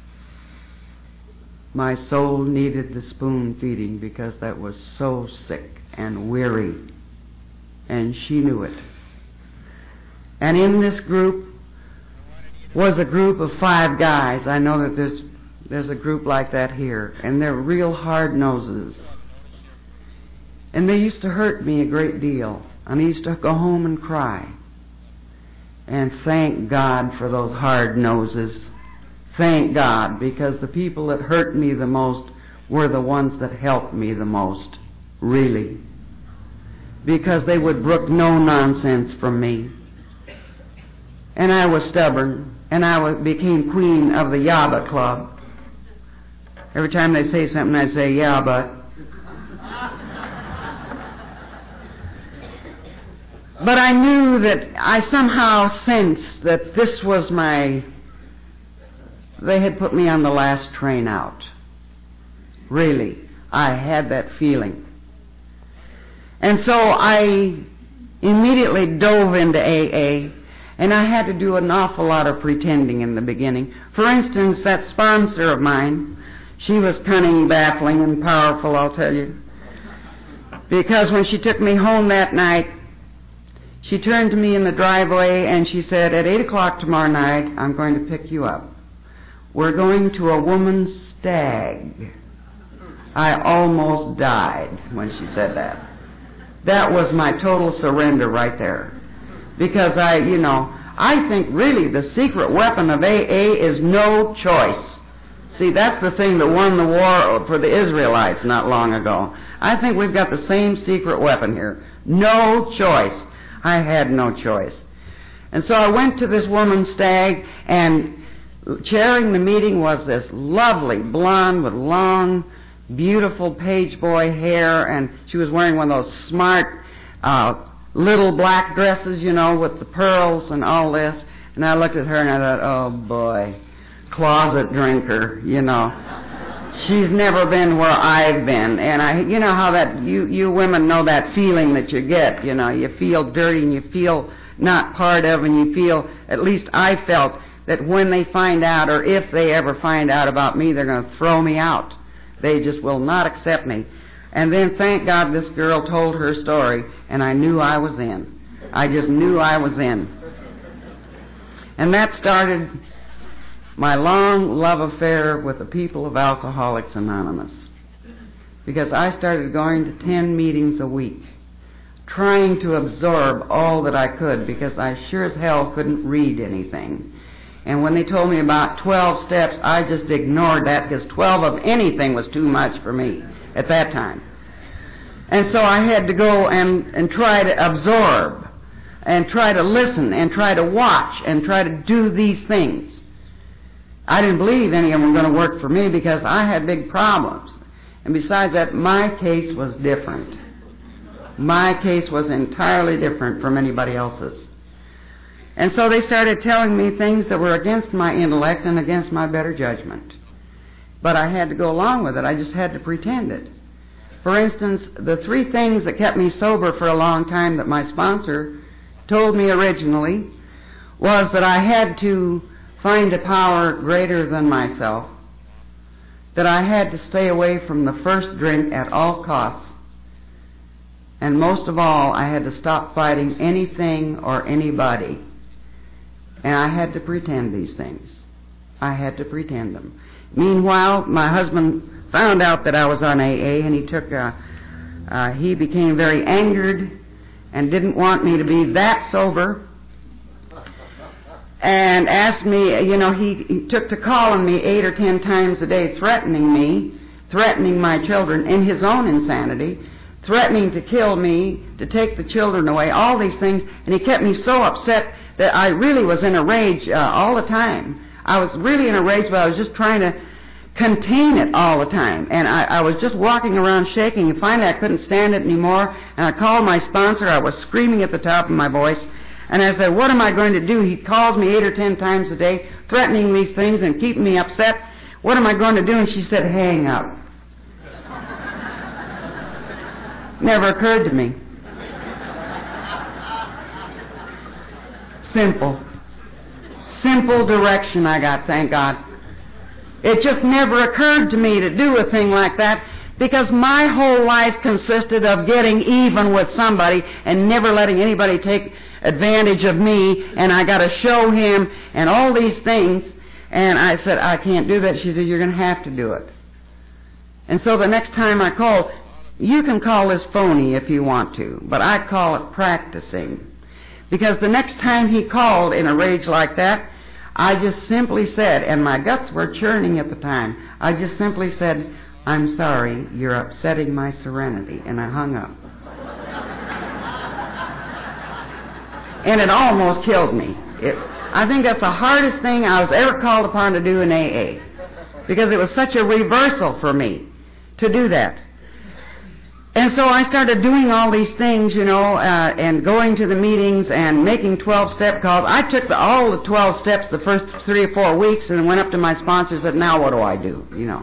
My soul needed the spoon-feeding because that was so sick and weary. And she knew it. And in this group was a group of five guys. I know that there's there's a group like that here. And they're real hard noses. And they used to hurt me a great deal. And I used to go home and cry. And thank God for those hard noses. Thank God, because the people that hurt me the most were the ones that helped me the most. Really. Because they would brook no nonsense from me. And I was stubborn, and I became queen of the Yaba Club. Every time they say something, I say, yeah, but. But I knew that I somehow sensed that this was my... They had put me on the last train out. Really, I had that feeling. And so I immediately dove into A A, and I had to do an awful lot of pretending in the beginning. For instance, that sponsor of mine, she was cunning, baffling, and powerful, I'll tell you. Because when she took me home that night, she turned to me in the driveway and she said, at eight o'clock tomorrow night, I'm going to pick you up. We're going to a woman's stag. I almost died when she said that. That was my total surrender right there. Because I, you know, I think really the secret weapon of A A is no choice. See, that's the thing that won the war for the Israelites not long ago. I think we've got the same secret weapon here. No choice. I had no choice. And so I went to this woman's stag, and chairing the meeting was this lovely blonde with long, beautiful page boy hair, and she was wearing one of those smart uh, little black dresses, you know, with the pearls and all this. And I looked at her and I thought, oh boy, closet drinker, you know. She's never been where I've been. And I, you know how that, you, you women know that feeling that you get, you know. You feel dirty and you feel not part of, and you feel, at least I felt, that when they find out, or if they ever find out about me, they're going to throw me out. They just will not accept me. And then, thank God, this girl told her story, and I knew I was in. I just knew I was in. And that started my long love affair with the people of Alcoholics Anonymous. Because I started going to ten meetings a week, trying to absorb all that I could, because I sure as hell couldn't read anything. And when they told me about twelve steps, I just ignored that, because twelve of anything was too much for me at that time. And so I had to go and, and try to absorb, and try to listen, and try to watch, and try to do these things. I didn't believe any of them were going to work for me, because I had big problems. And besides that, my case was different. My case was entirely different from anybody else's. And so they started telling me things that were against my intellect and against my better judgment. But I had to go along with it. I just had to pretend it. For instance, the three things that kept me sober for a long time that my sponsor told me originally was that I had to find a power greater than myself, that I had to stay away from the first drink at all costs, and most of all, I had to stop fighting anything or anybody. And I had to pretend these things. I had to pretend them. Meanwhile, my husband found out that I was on A A, and he took a, uh, he became very angered and didn't want me to be that sober, and asked me, you know, he, he took to calling me eight or ten times a day, threatening me, threatening my children in his own insanity, threatening to kill me, to take the children away, all these things, and he kept me so upset that I really was in a rage uh, all the time. I was really in a rage, but I was just trying to contain it all the time. And I, I was just walking around shaking, and finally I couldn't stand it anymore, and I called my sponsor. I was screaming at the top of my voice, and I said, what am I going to do? He calls me eight or ten times a day, threatening these things and keeping me upset. What am I going to do? And she said, hang up. Never occurred to me. Simple. Simple direction I got, thank God. It just never occurred to me to do a thing like that, because my whole life consisted of getting even with somebody and never letting anybody take advantage of me, and I got to show him and all these things. And I said, I can't do that. She said, you're going to have to do it. And so the next time I called, you can call this phony if you want to, but I call it practicing. Because the next time he called in a rage like that, I just simply said, and my guts were churning at the time, I just simply said, I'm sorry, you're upsetting my serenity, and I hung up. And it almost killed me. It, I think that's the hardest thing I was ever called upon to do in A A, because it was such a reversal for me to do that. And so I started doing all these things, you know, uh, and going to the meetings and making twelve-step calls. I took the, all the twelve steps the first three or four weeks and went up to my sponsor and said, now what do I do, you know.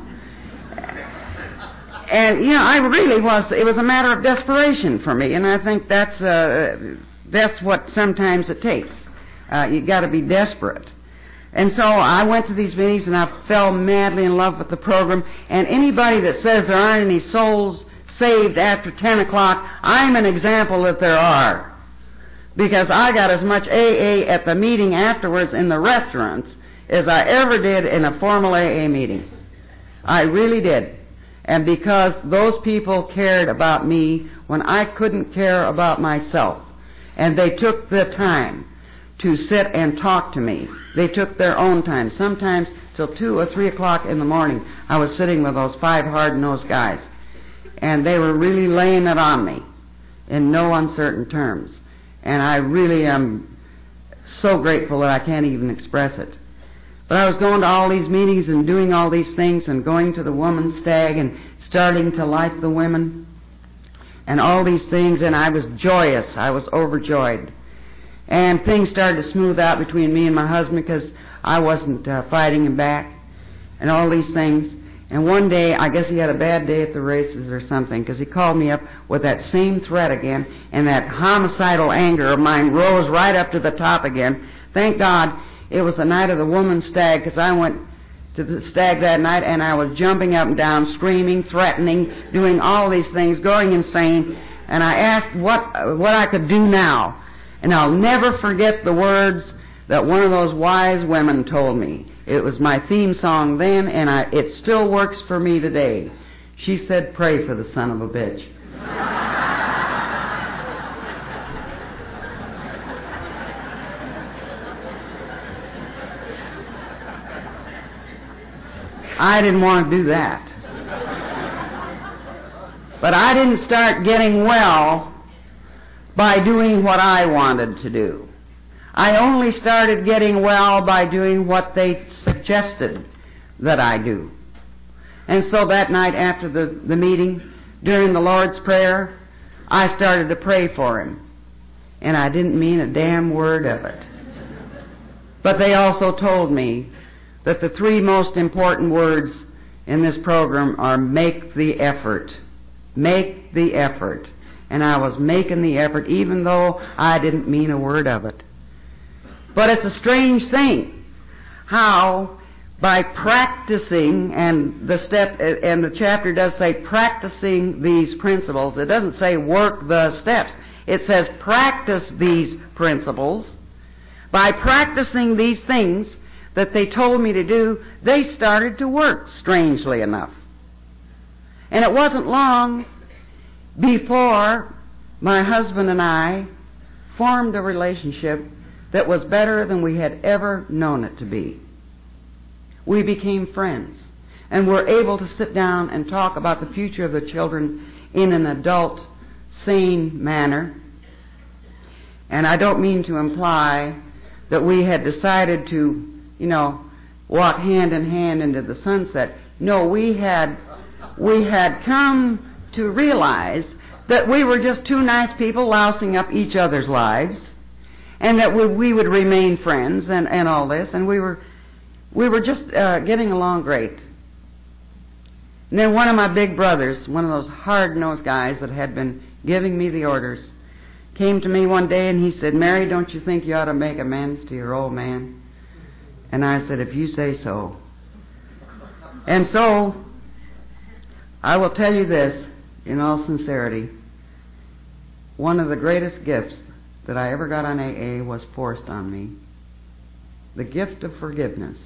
And, you know, I really was, it was a matter of desperation for me, and I think that's, uh, that's what sometimes it takes. Uh, you got to be desperate. And so I went to these meetings and I fell madly in love with the program, and anybody that says there aren't any souls saved after ten o'clock, I'm an example that there are. Because I got as much A A at the meeting afterwards in the restaurants as I ever did in a formal A A meeting. I really did. And because those people cared about me when I couldn't care about myself. And they took the time to sit and talk to me. They took their own time, sometimes till two or three o'clock in the morning. I was sitting with those five hard-nosed guys, and they were really laying it on me in no uncertain terms. And I really am so grateful that I can't even express it. But I was going to all these meetings and doing all these things and going to the woman's stag and starting to like the women and all these things, and I was joyous. I was overjoyed. And things started to smooth out between me and my husband because I wasn't uh, fighting him back and all these things. And one day, I guess he had a bad day at the races or something, because he called me up with that same threat again, and that homicidal anger of mine rose right up to the top again. Thank God it was the night of the woman's stag, because I went to the stag that night, and I was jumping up and down, screaming, threatening, doing all these things, going insane. And I asked what what I could do now. And I'll never forget the words that one of those wise women told me. It was my theme song then, and I, it still works for me today. She said, "Pray for the son of a bitch." I didn't want to do that. But I didn't start getting well by doing what I wanted to do. I only started getting well by doing what they suggested that I do. And so that night after the, the meeting, during the Lord's Prayer, I started to pray for him. And I didn't mean a damn word of it. But they also told me that the three most important words in this program are make the effort. Make the effort. And I was making the effort even though I didn't mean a word of it. But it's a strange thing how by practicing, and the step, and the chapter does say practicing these principles. It doesn't say work the steps. It says practice these principles. By practicing these things that they told me to do, they started to work, strangely enough. And it wasn't long before my husband and I formed a relationship that was better than we had ever known it to be. We became friends, and were able to sit down and talk about the future of the children in an adult, sane manner. And I don't mean to imply that we had decided to, you know, walk hand in hand into the sunset. No, we had we had come to realize that we were just two nice people lousing up each other's lives, and that we, we would remain friends and, and all this, and we were we were just uh, getting along great. And then one of my big brothers, one of those hard-nosed guys that had been giving me the orders, came to me one day and he said, "Mary, don't you think you ought to make amends to your old man?" And I said, "If you say so." And so, I will tell you this, in all sincerity, one of the greatest gifts that I ever got on A A was forced on me. The gift of forgiveness.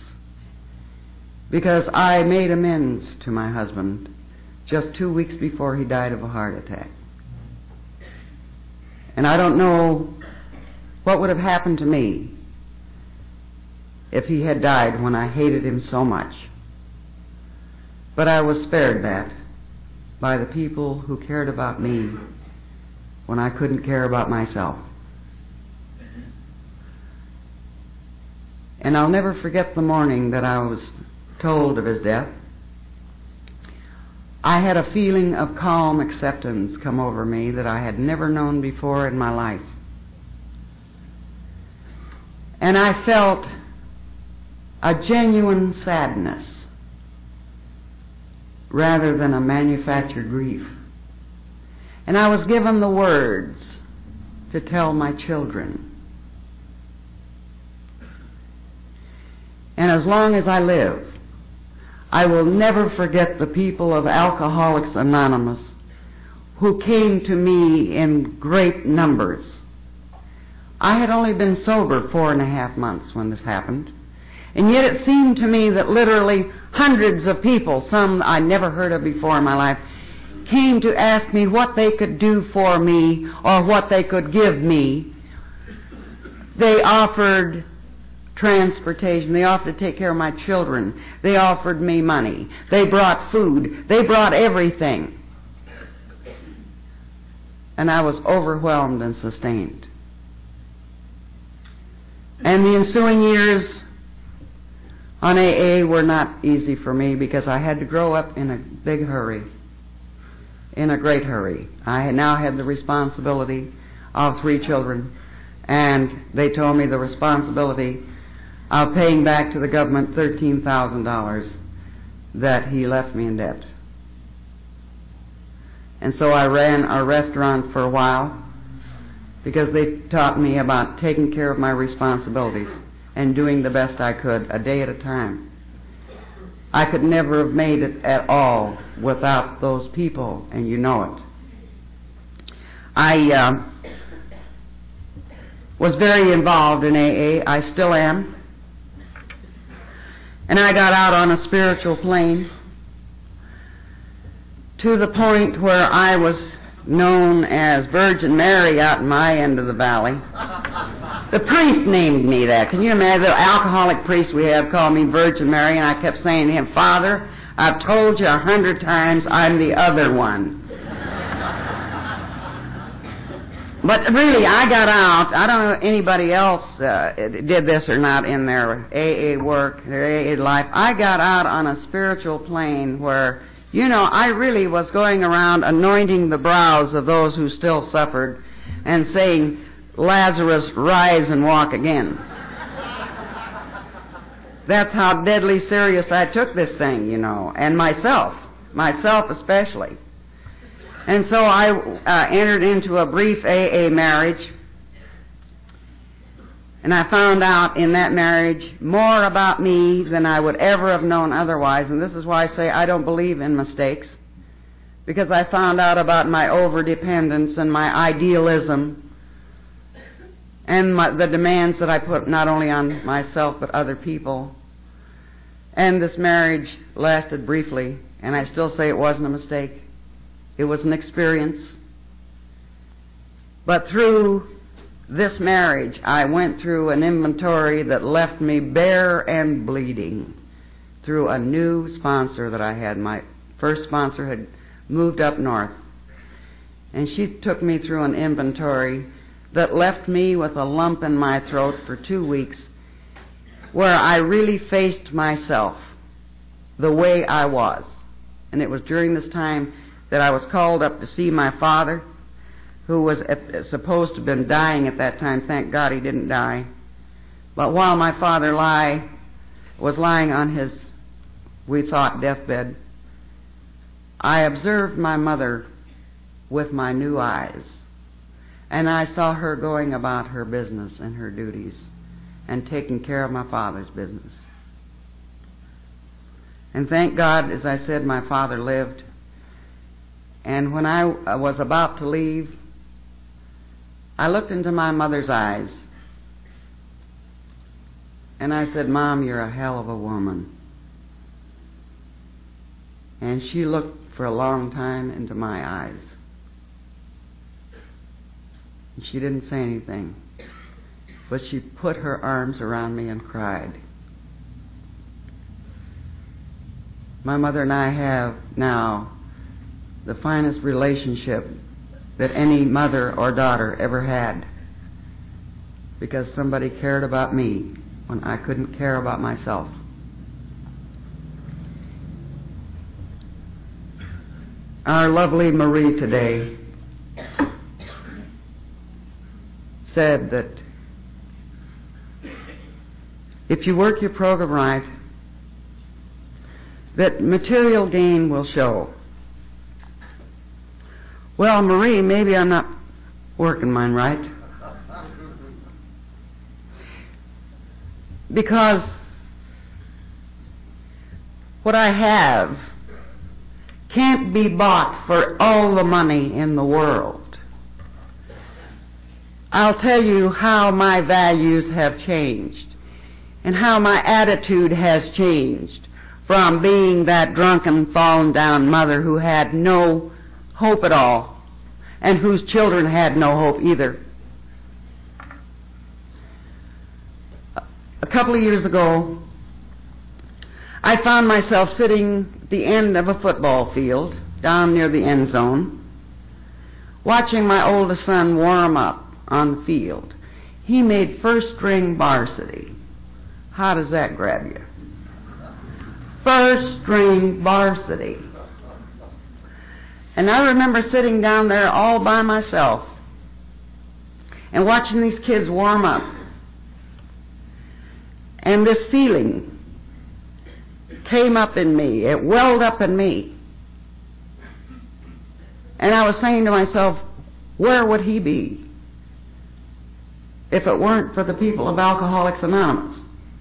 Because I made amends to my husband just two weeks before he died of a heart attack. And I don't know what would have happened to me if he had died when I hated him so much. But I was spared that by the people who cared about me when I couldn't care about myself. And I'll never forget the morning that I was told of his death. I had a feeling of calm acceptance come over me that I had never known before in my life. And I felt a genuine sadness rather than a manufactured grief. And I was given the words to tell my children. And as long as I live, I will never forget the people of Alcoholics Anonymous who came to me in great numbers. I had only been sober four and a half months when this happened. And yet it seemed to me that literally hundreds of people, some I never heard of before in my life, came to ask me what they could do for me or what they could give me. They offered transportation. They offered to take care of my children. They offered me money. They brought food. They brought everything. And I was overwhelmed and sustained. And the ensuing years on A A were not easy for me because I had to grow up in a big hurry, in a great hurry. I now had the responsibility of three children, and they told me the responsibility of paying back to the government thirteen thousand dollars that he left me in debt. And so I ran a restaurant for a while because they taught me about taking care of my responsibilities and doing the best I could, a day at a time. I could never have made it at all without those people, and you know it. I uh, was very involved in A A. I still am. And I got out on a spiritual plane to the point where I was known as Virgin Mary out in my end of the valley. The priest named me that. Can you imagine? The alcoholic priest we have called me Virgin Mary, and I kept saying to him, Father, I've told you a hundred times I'm the other one. But really, I got out. I don't know if anybody else uh, did this or not in their A A work, their A A life. I got out on a spiritual plane where, you know, I really was going around anointing the brows of those who still suffered and saying, Lazarus, rise and walk again. That's how deadly serious I took this thing, you know, and myself, myself especially. And so I uh, entered into a brief A A marriage, and I found out in that marriage more about me than I would ever have known otherwise. And this is why I say I don't believe in mistakes, because I found out about my overdependence and my idealism and my, the demands that I put not only on myself but other people. And this marriage lasted briefly, and I still say it wasn't a mistake. It was an experience. But through this marriage, I went through an inventory that left me bare and bleeding through a new sponsor that I had. My first sponsor had moved up north, and she took me through an inventory that left me with a lump in my throat for two weeks where I really faced myself the way I was. And it was during this time that I was called up to see my father, who was supposed to have been dying at that time. Thank God he didn't die. But while my father lie, was lying on his, we thought, deathbed, I observed my mother with my new eyes. And I saw her going about her business and her duties and taking care of my father's business. And thank God, as I said, my father lived. And when I was about to leave, I looked into my mother's eyes, and I said, Mom, you're a hell of a woman. And she looked for a long time into my eyes. And she didn't say anything, but she put her arms around me and cried. My mother and I have now the finest relationship that any mother or daughter ever had, because somebody cared about me when I couldn't care about myself. Our lovely Marie today said that if you work your program right, that material gain will show. Well, Marie, maybe I'm not working mine right. Because what I have can't be bought for all the money in the world. I'll tell you how my values have changed and how my attitude has changed from being that drunken, fallen down mother who had no hope at all, and whose children had no hope either. a couple of years ago, I found myself sitting at the end of a football field down near the end zone, watching my oldest son warm up on the field. He made first-string varsity. How does that grab you? First-string varsity. And I remember sitting down there all by myself and watching these kids warm up. And this feeling came up in me. It welled up in me. And I was saying to myself, where would he be if it weren't for the people of Alcoholics Anonymous?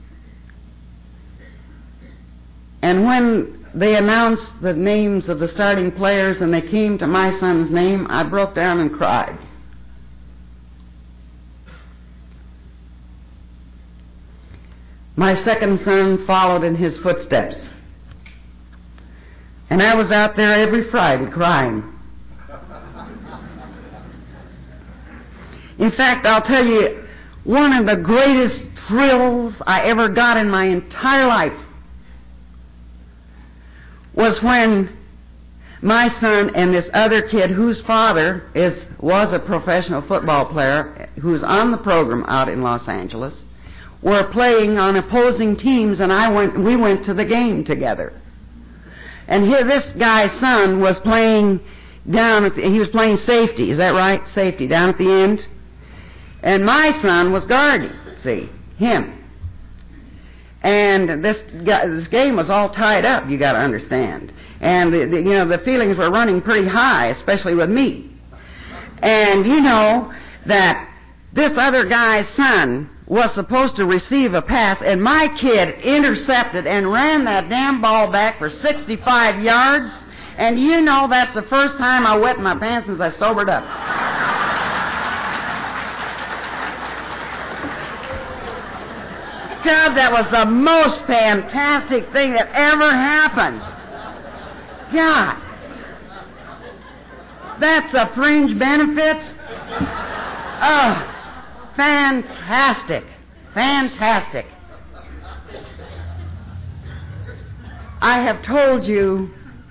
And when they announced the names of the starting players and they came to my son's name, I broke down and cried. My second son followed in his footsteps. And I was out there every Friday crying. In fact, I'll tell you, one of the greatest thrills I ever got in my entire life was when my son and this other kid, whose father is was a professional football player, who's on the program out in Los Angeles, were playing on opposing teams, and I went. We went to the game together. And here, this guy's son was playing down at the, he was playing safety. Is that right? Safety down at the end. And my son was guarding. See him. And this this game was all tied up. You got to understand. And the, the, you know the feelings were running pretty high, especially with me. And you know that this other guy's son was supposed to receive a pass, and my kid intercepted and ran that damn ball back for sixty-five yards. And you know that's the first time I wet my pants since I sobered up. God, that was the most fantastic thing that ever happened. God. That's a fringe benefit. Oh, fantastic. Fantastic. I have told you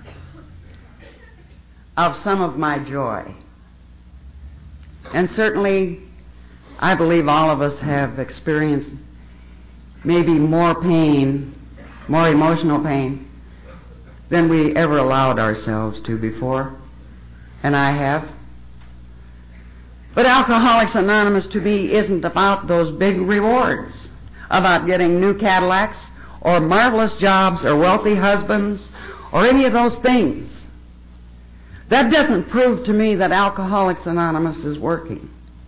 of some of my joy. And certainly, I believe all of us have experienced maybe more pain, more emotional pain, than we ever allowed ourselves to before. And I have. But Alcoholics Anonymous to me isn't about those big rewards, about getting new Cadillacs, or marvelous jobs, or wealthy husbands, or any of those things. That doesn't prove to me that Alcoholics Anonymous is working.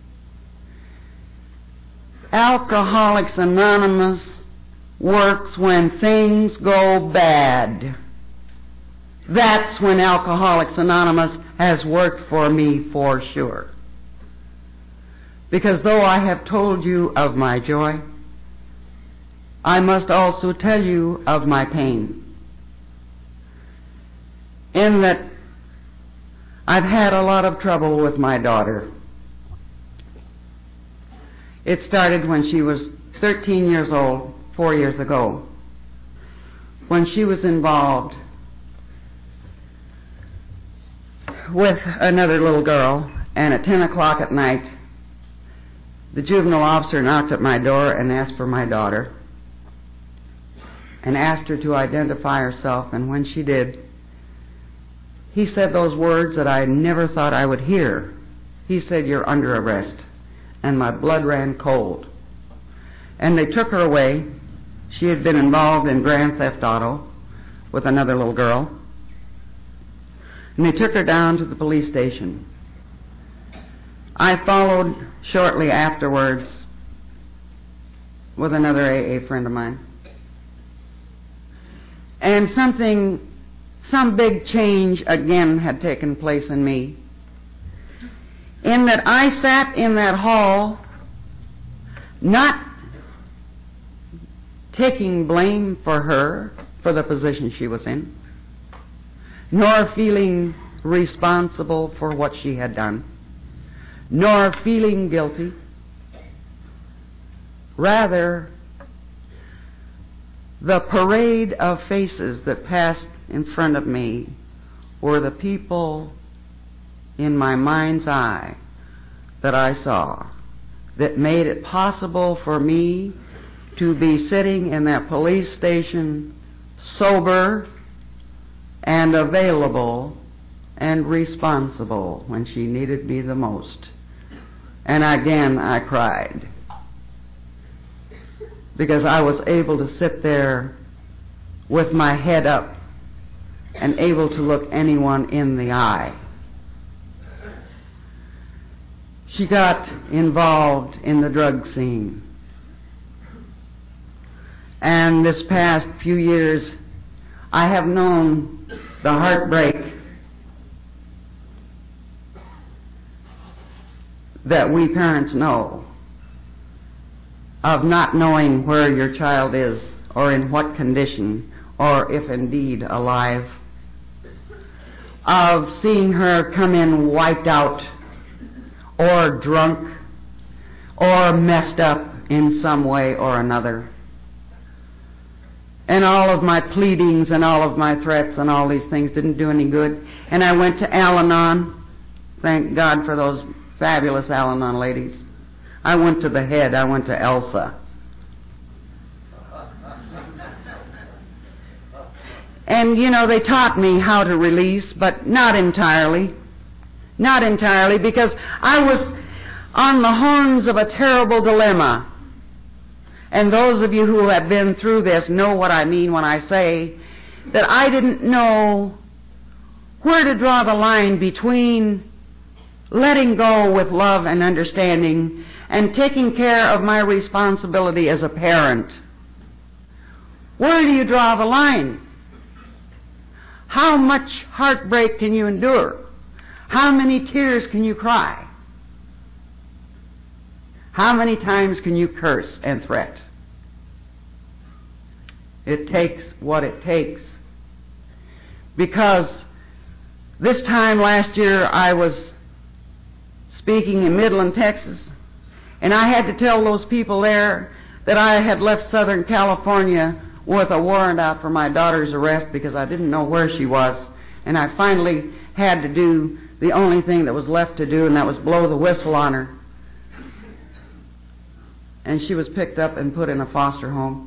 Alcoholics Anonymous works when things go bad. That's when Alcoholics Anonymous has worked for me for sure. Because though I have told you of my joy, I must also tell you of my pain. In that I've had a lot of trouble with my daughter. It started when she was thirteen years old, four years ago, when she was involved with another little girl, and at ten o'clock at night, the juvenile officer knocked at my door and asked for my daughter, and asked her to identify herself, and when she did, he said those words that I never thought I would hear. He said, "You're under arrest." And my blood ran cold. And they took her away. She had been involved in grand theft auto with another little girl. And they took her down to the police station. I followed shortly afterwards with another A A friend of mine. And something, some big change again had taken place in me. In that I sat in that hall, not taking blame for her, for the position she was in, nor feeling responsible for what she had done, nor feeling guilty. Rather, The parade of faces that passed in front of me were the people in my mind's eye that I saw, that made it possible for me to be sitting in that police station sober and available and responsible when she needed me the most. And again I cried, because I was able to sit there with my head up and able to look anyone in the eye. She got involved in the drug scene. And this past few years, I have known the heartbreak that we parents know of not knowing where your child is or in what condition, or if indeed alive, of seeing her come in wiped out or drunk or messed up in some way or another. And all of my pleadings and all of my threats and all these things didn't do any good. And I went to Al-Anon. Thank God for those fabulous Al-Anon ladies. I went to the head. I went to Elsa. And, you know, they taught me how to release, but not entirely. Not entirely, because I was on the horns of a terrible dilemma. And those of you who have been through this know what I mean when I say that I didn't know where to draw the line between letting go with love and understanding and taking care of my responsibility as a parent. Where do you draw the line? How much heartbreak can you endure? How many tears can you cry? How many times can you curse and threat? It takes what it takes. Because this time last year I was speaking in Midland, Texas, and I had to tell those people there that I had left Southern California with a warrant out for my daughter's arrest because I didn't know where she was, and I finally had to do the only thing that was left to do, and that was blow the whistle on her. And she was picked up and put in a foster home.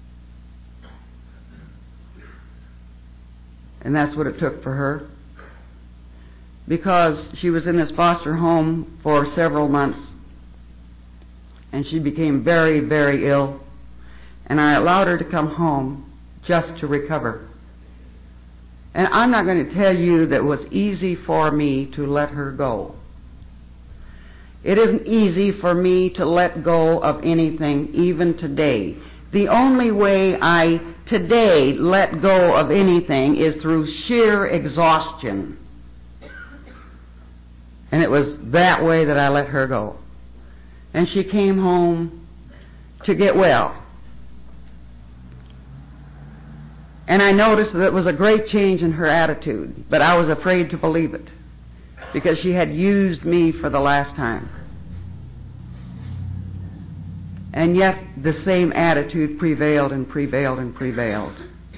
And that's what it took for her. Because she was in this foster home for several months. And she became very, very ill. And I allowed her to come home just to recover. And I'm not going to tell you that it was easy for me to let her go. It isn't easy for me to let go of anything, even today. The only way I today let go of anything is through sheer exhaustion. And it was that way that I let her go. And she came home to get well. And I noticed that it was a great change in her attitude, but I was afraid to believe it, because she had used me for the last time. And yet the same attitude prevailed and prevailed and prevailed.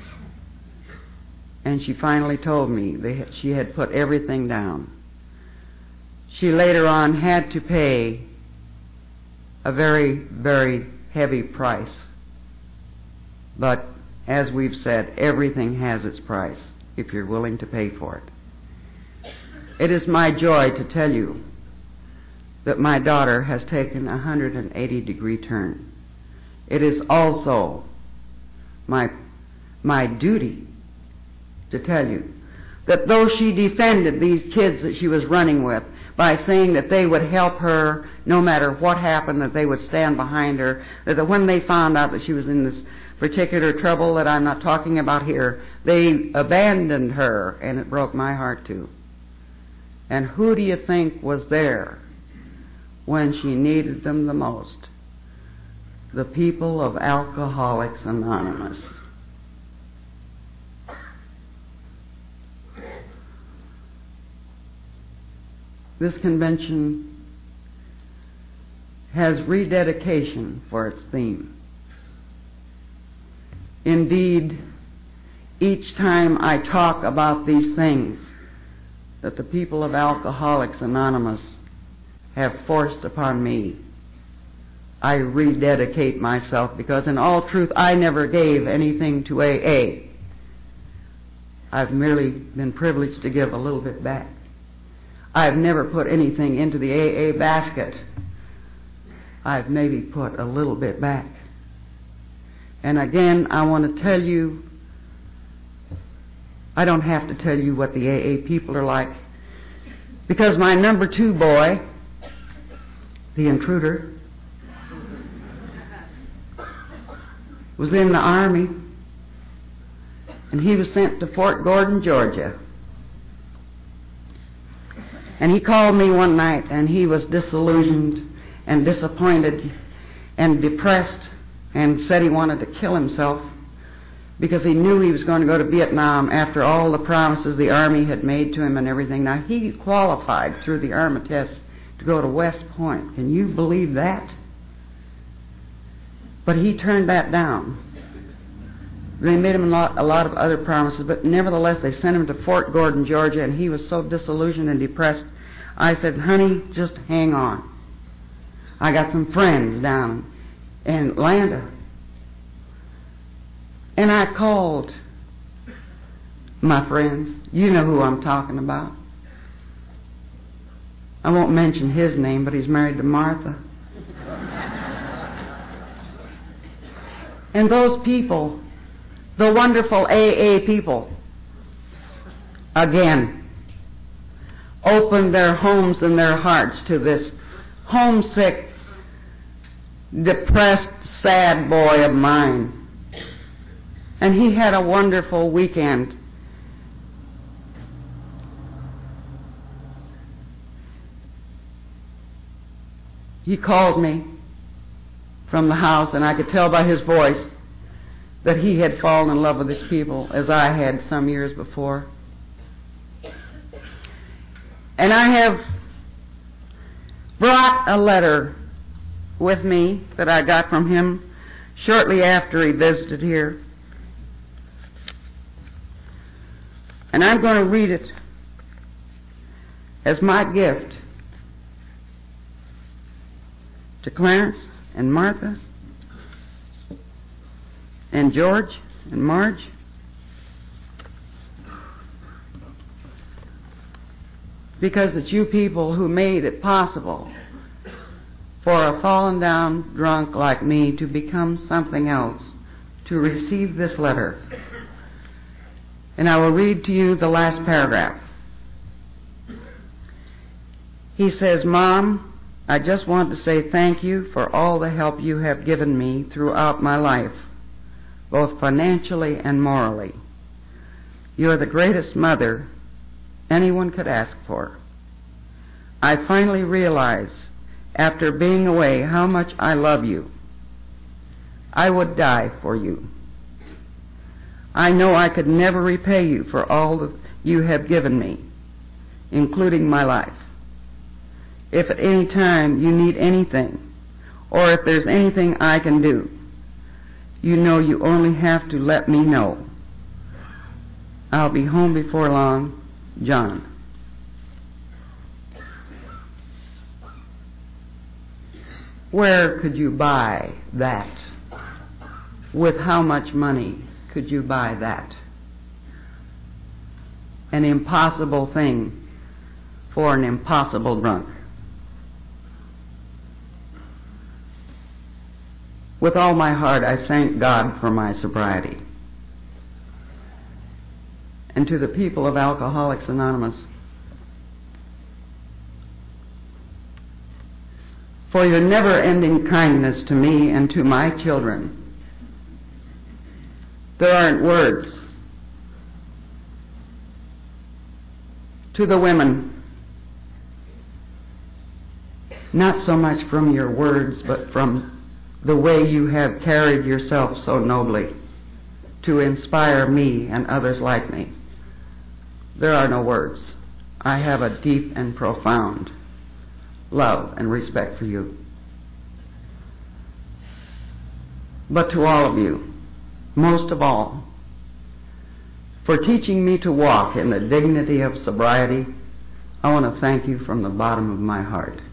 And she finally told me that she had put everything down. She later on had to pay a very, very heavy price. But as we've said, everything has its price if you're willing to pay for it. It is my joy to tell you that my daughter has taken a one hundred eighty degree turn. It is also my, my duty to tell you that though she defended these kids that she was running with by saying that they would help her no matter what happened, that they would stand behind her, that when they found out that she was in this particular trouble that I'm not talking about here, they abandoned her, and it broke my heart too. And who do you think was there when she needed them the most? The people of Alcoholics Anonymous. This convention has rededication for its theme. Indeed, each time I talk about these things that the people of Alcoholics Anonymous have forced upon me, I rededicate myself, because in all truth I never gave anything to A A. I've merely been privileged to give a little bit back. I've never put anything into the A A basket. I've maybe put a little bit back. And again, I want to tell you, I don't have to tell you what the A A people are like, because my number two boy, the intruder, was in the Army, and he was sent to Fort Gordon, Georgia. And he called me one night, and he was disillusioned and disappointed and depressed, and said he wanted to kill himself because he knew he was going to go to Vietnam after all the promises the Army had made to him and everything. Now, he qualified through the Army test to go to West Point. Can you believe that? But he turned that down. They made him a lot, a lot of other promises, but nevertheless they sent him to Fort Gordon, Georgia, and he was so disillusioned and depressed. I said, honey, just hang on. I got some friends down in Atlanta. And I called my friends. You know who I'm talking about. I won't mention his name, but he's married to Martha. And those people, the wonderful A A people, again, opened their homes and their hearts to this homesick, depressed, sad boy of mine. And he had a wonderful weekend. He called me from the house, and I could tell by his voice that he had fallen in love with his people, as I had some years before. And I have brought a letter with me that I got from him shortly after he visited here. And I'm going to read it as my gift to Clarence and Martha and George and Marge. Because it's you people who made it possible for a fallen down drunk like me to become something else, to receive this letter. And I will read to you the last paragraph. He says, Mom, I just want to say thank you for all the help you have given me throughout my life, both financially and morally. You are the greatest mother anyone could ask for. I finally realize, after being away, how much I love you. I would die for you. I know I could never repay you for all that you have given me, including my life. If at any time you need anything, or if there's anything I can do, you know you only have to let me know. I'll be home before long. John. Where could you buy that? With how much money could you buy that? An impossible thing for an impossible drunk. With all my heart, I thank God for my sobriety. And to the people of Alcoholics Anonymous, for your never-ending kindness to me and to my children. There aren't words. To the women, not so much from your words, but from the way you have carried yourself so nobly to inspire me and others like me. There are no words. I have a deep and profound love and respect for you. But to all of you, most of all, for teaching me to walk in the dignity of sobriety, I want to thank you from the bottom of my heart.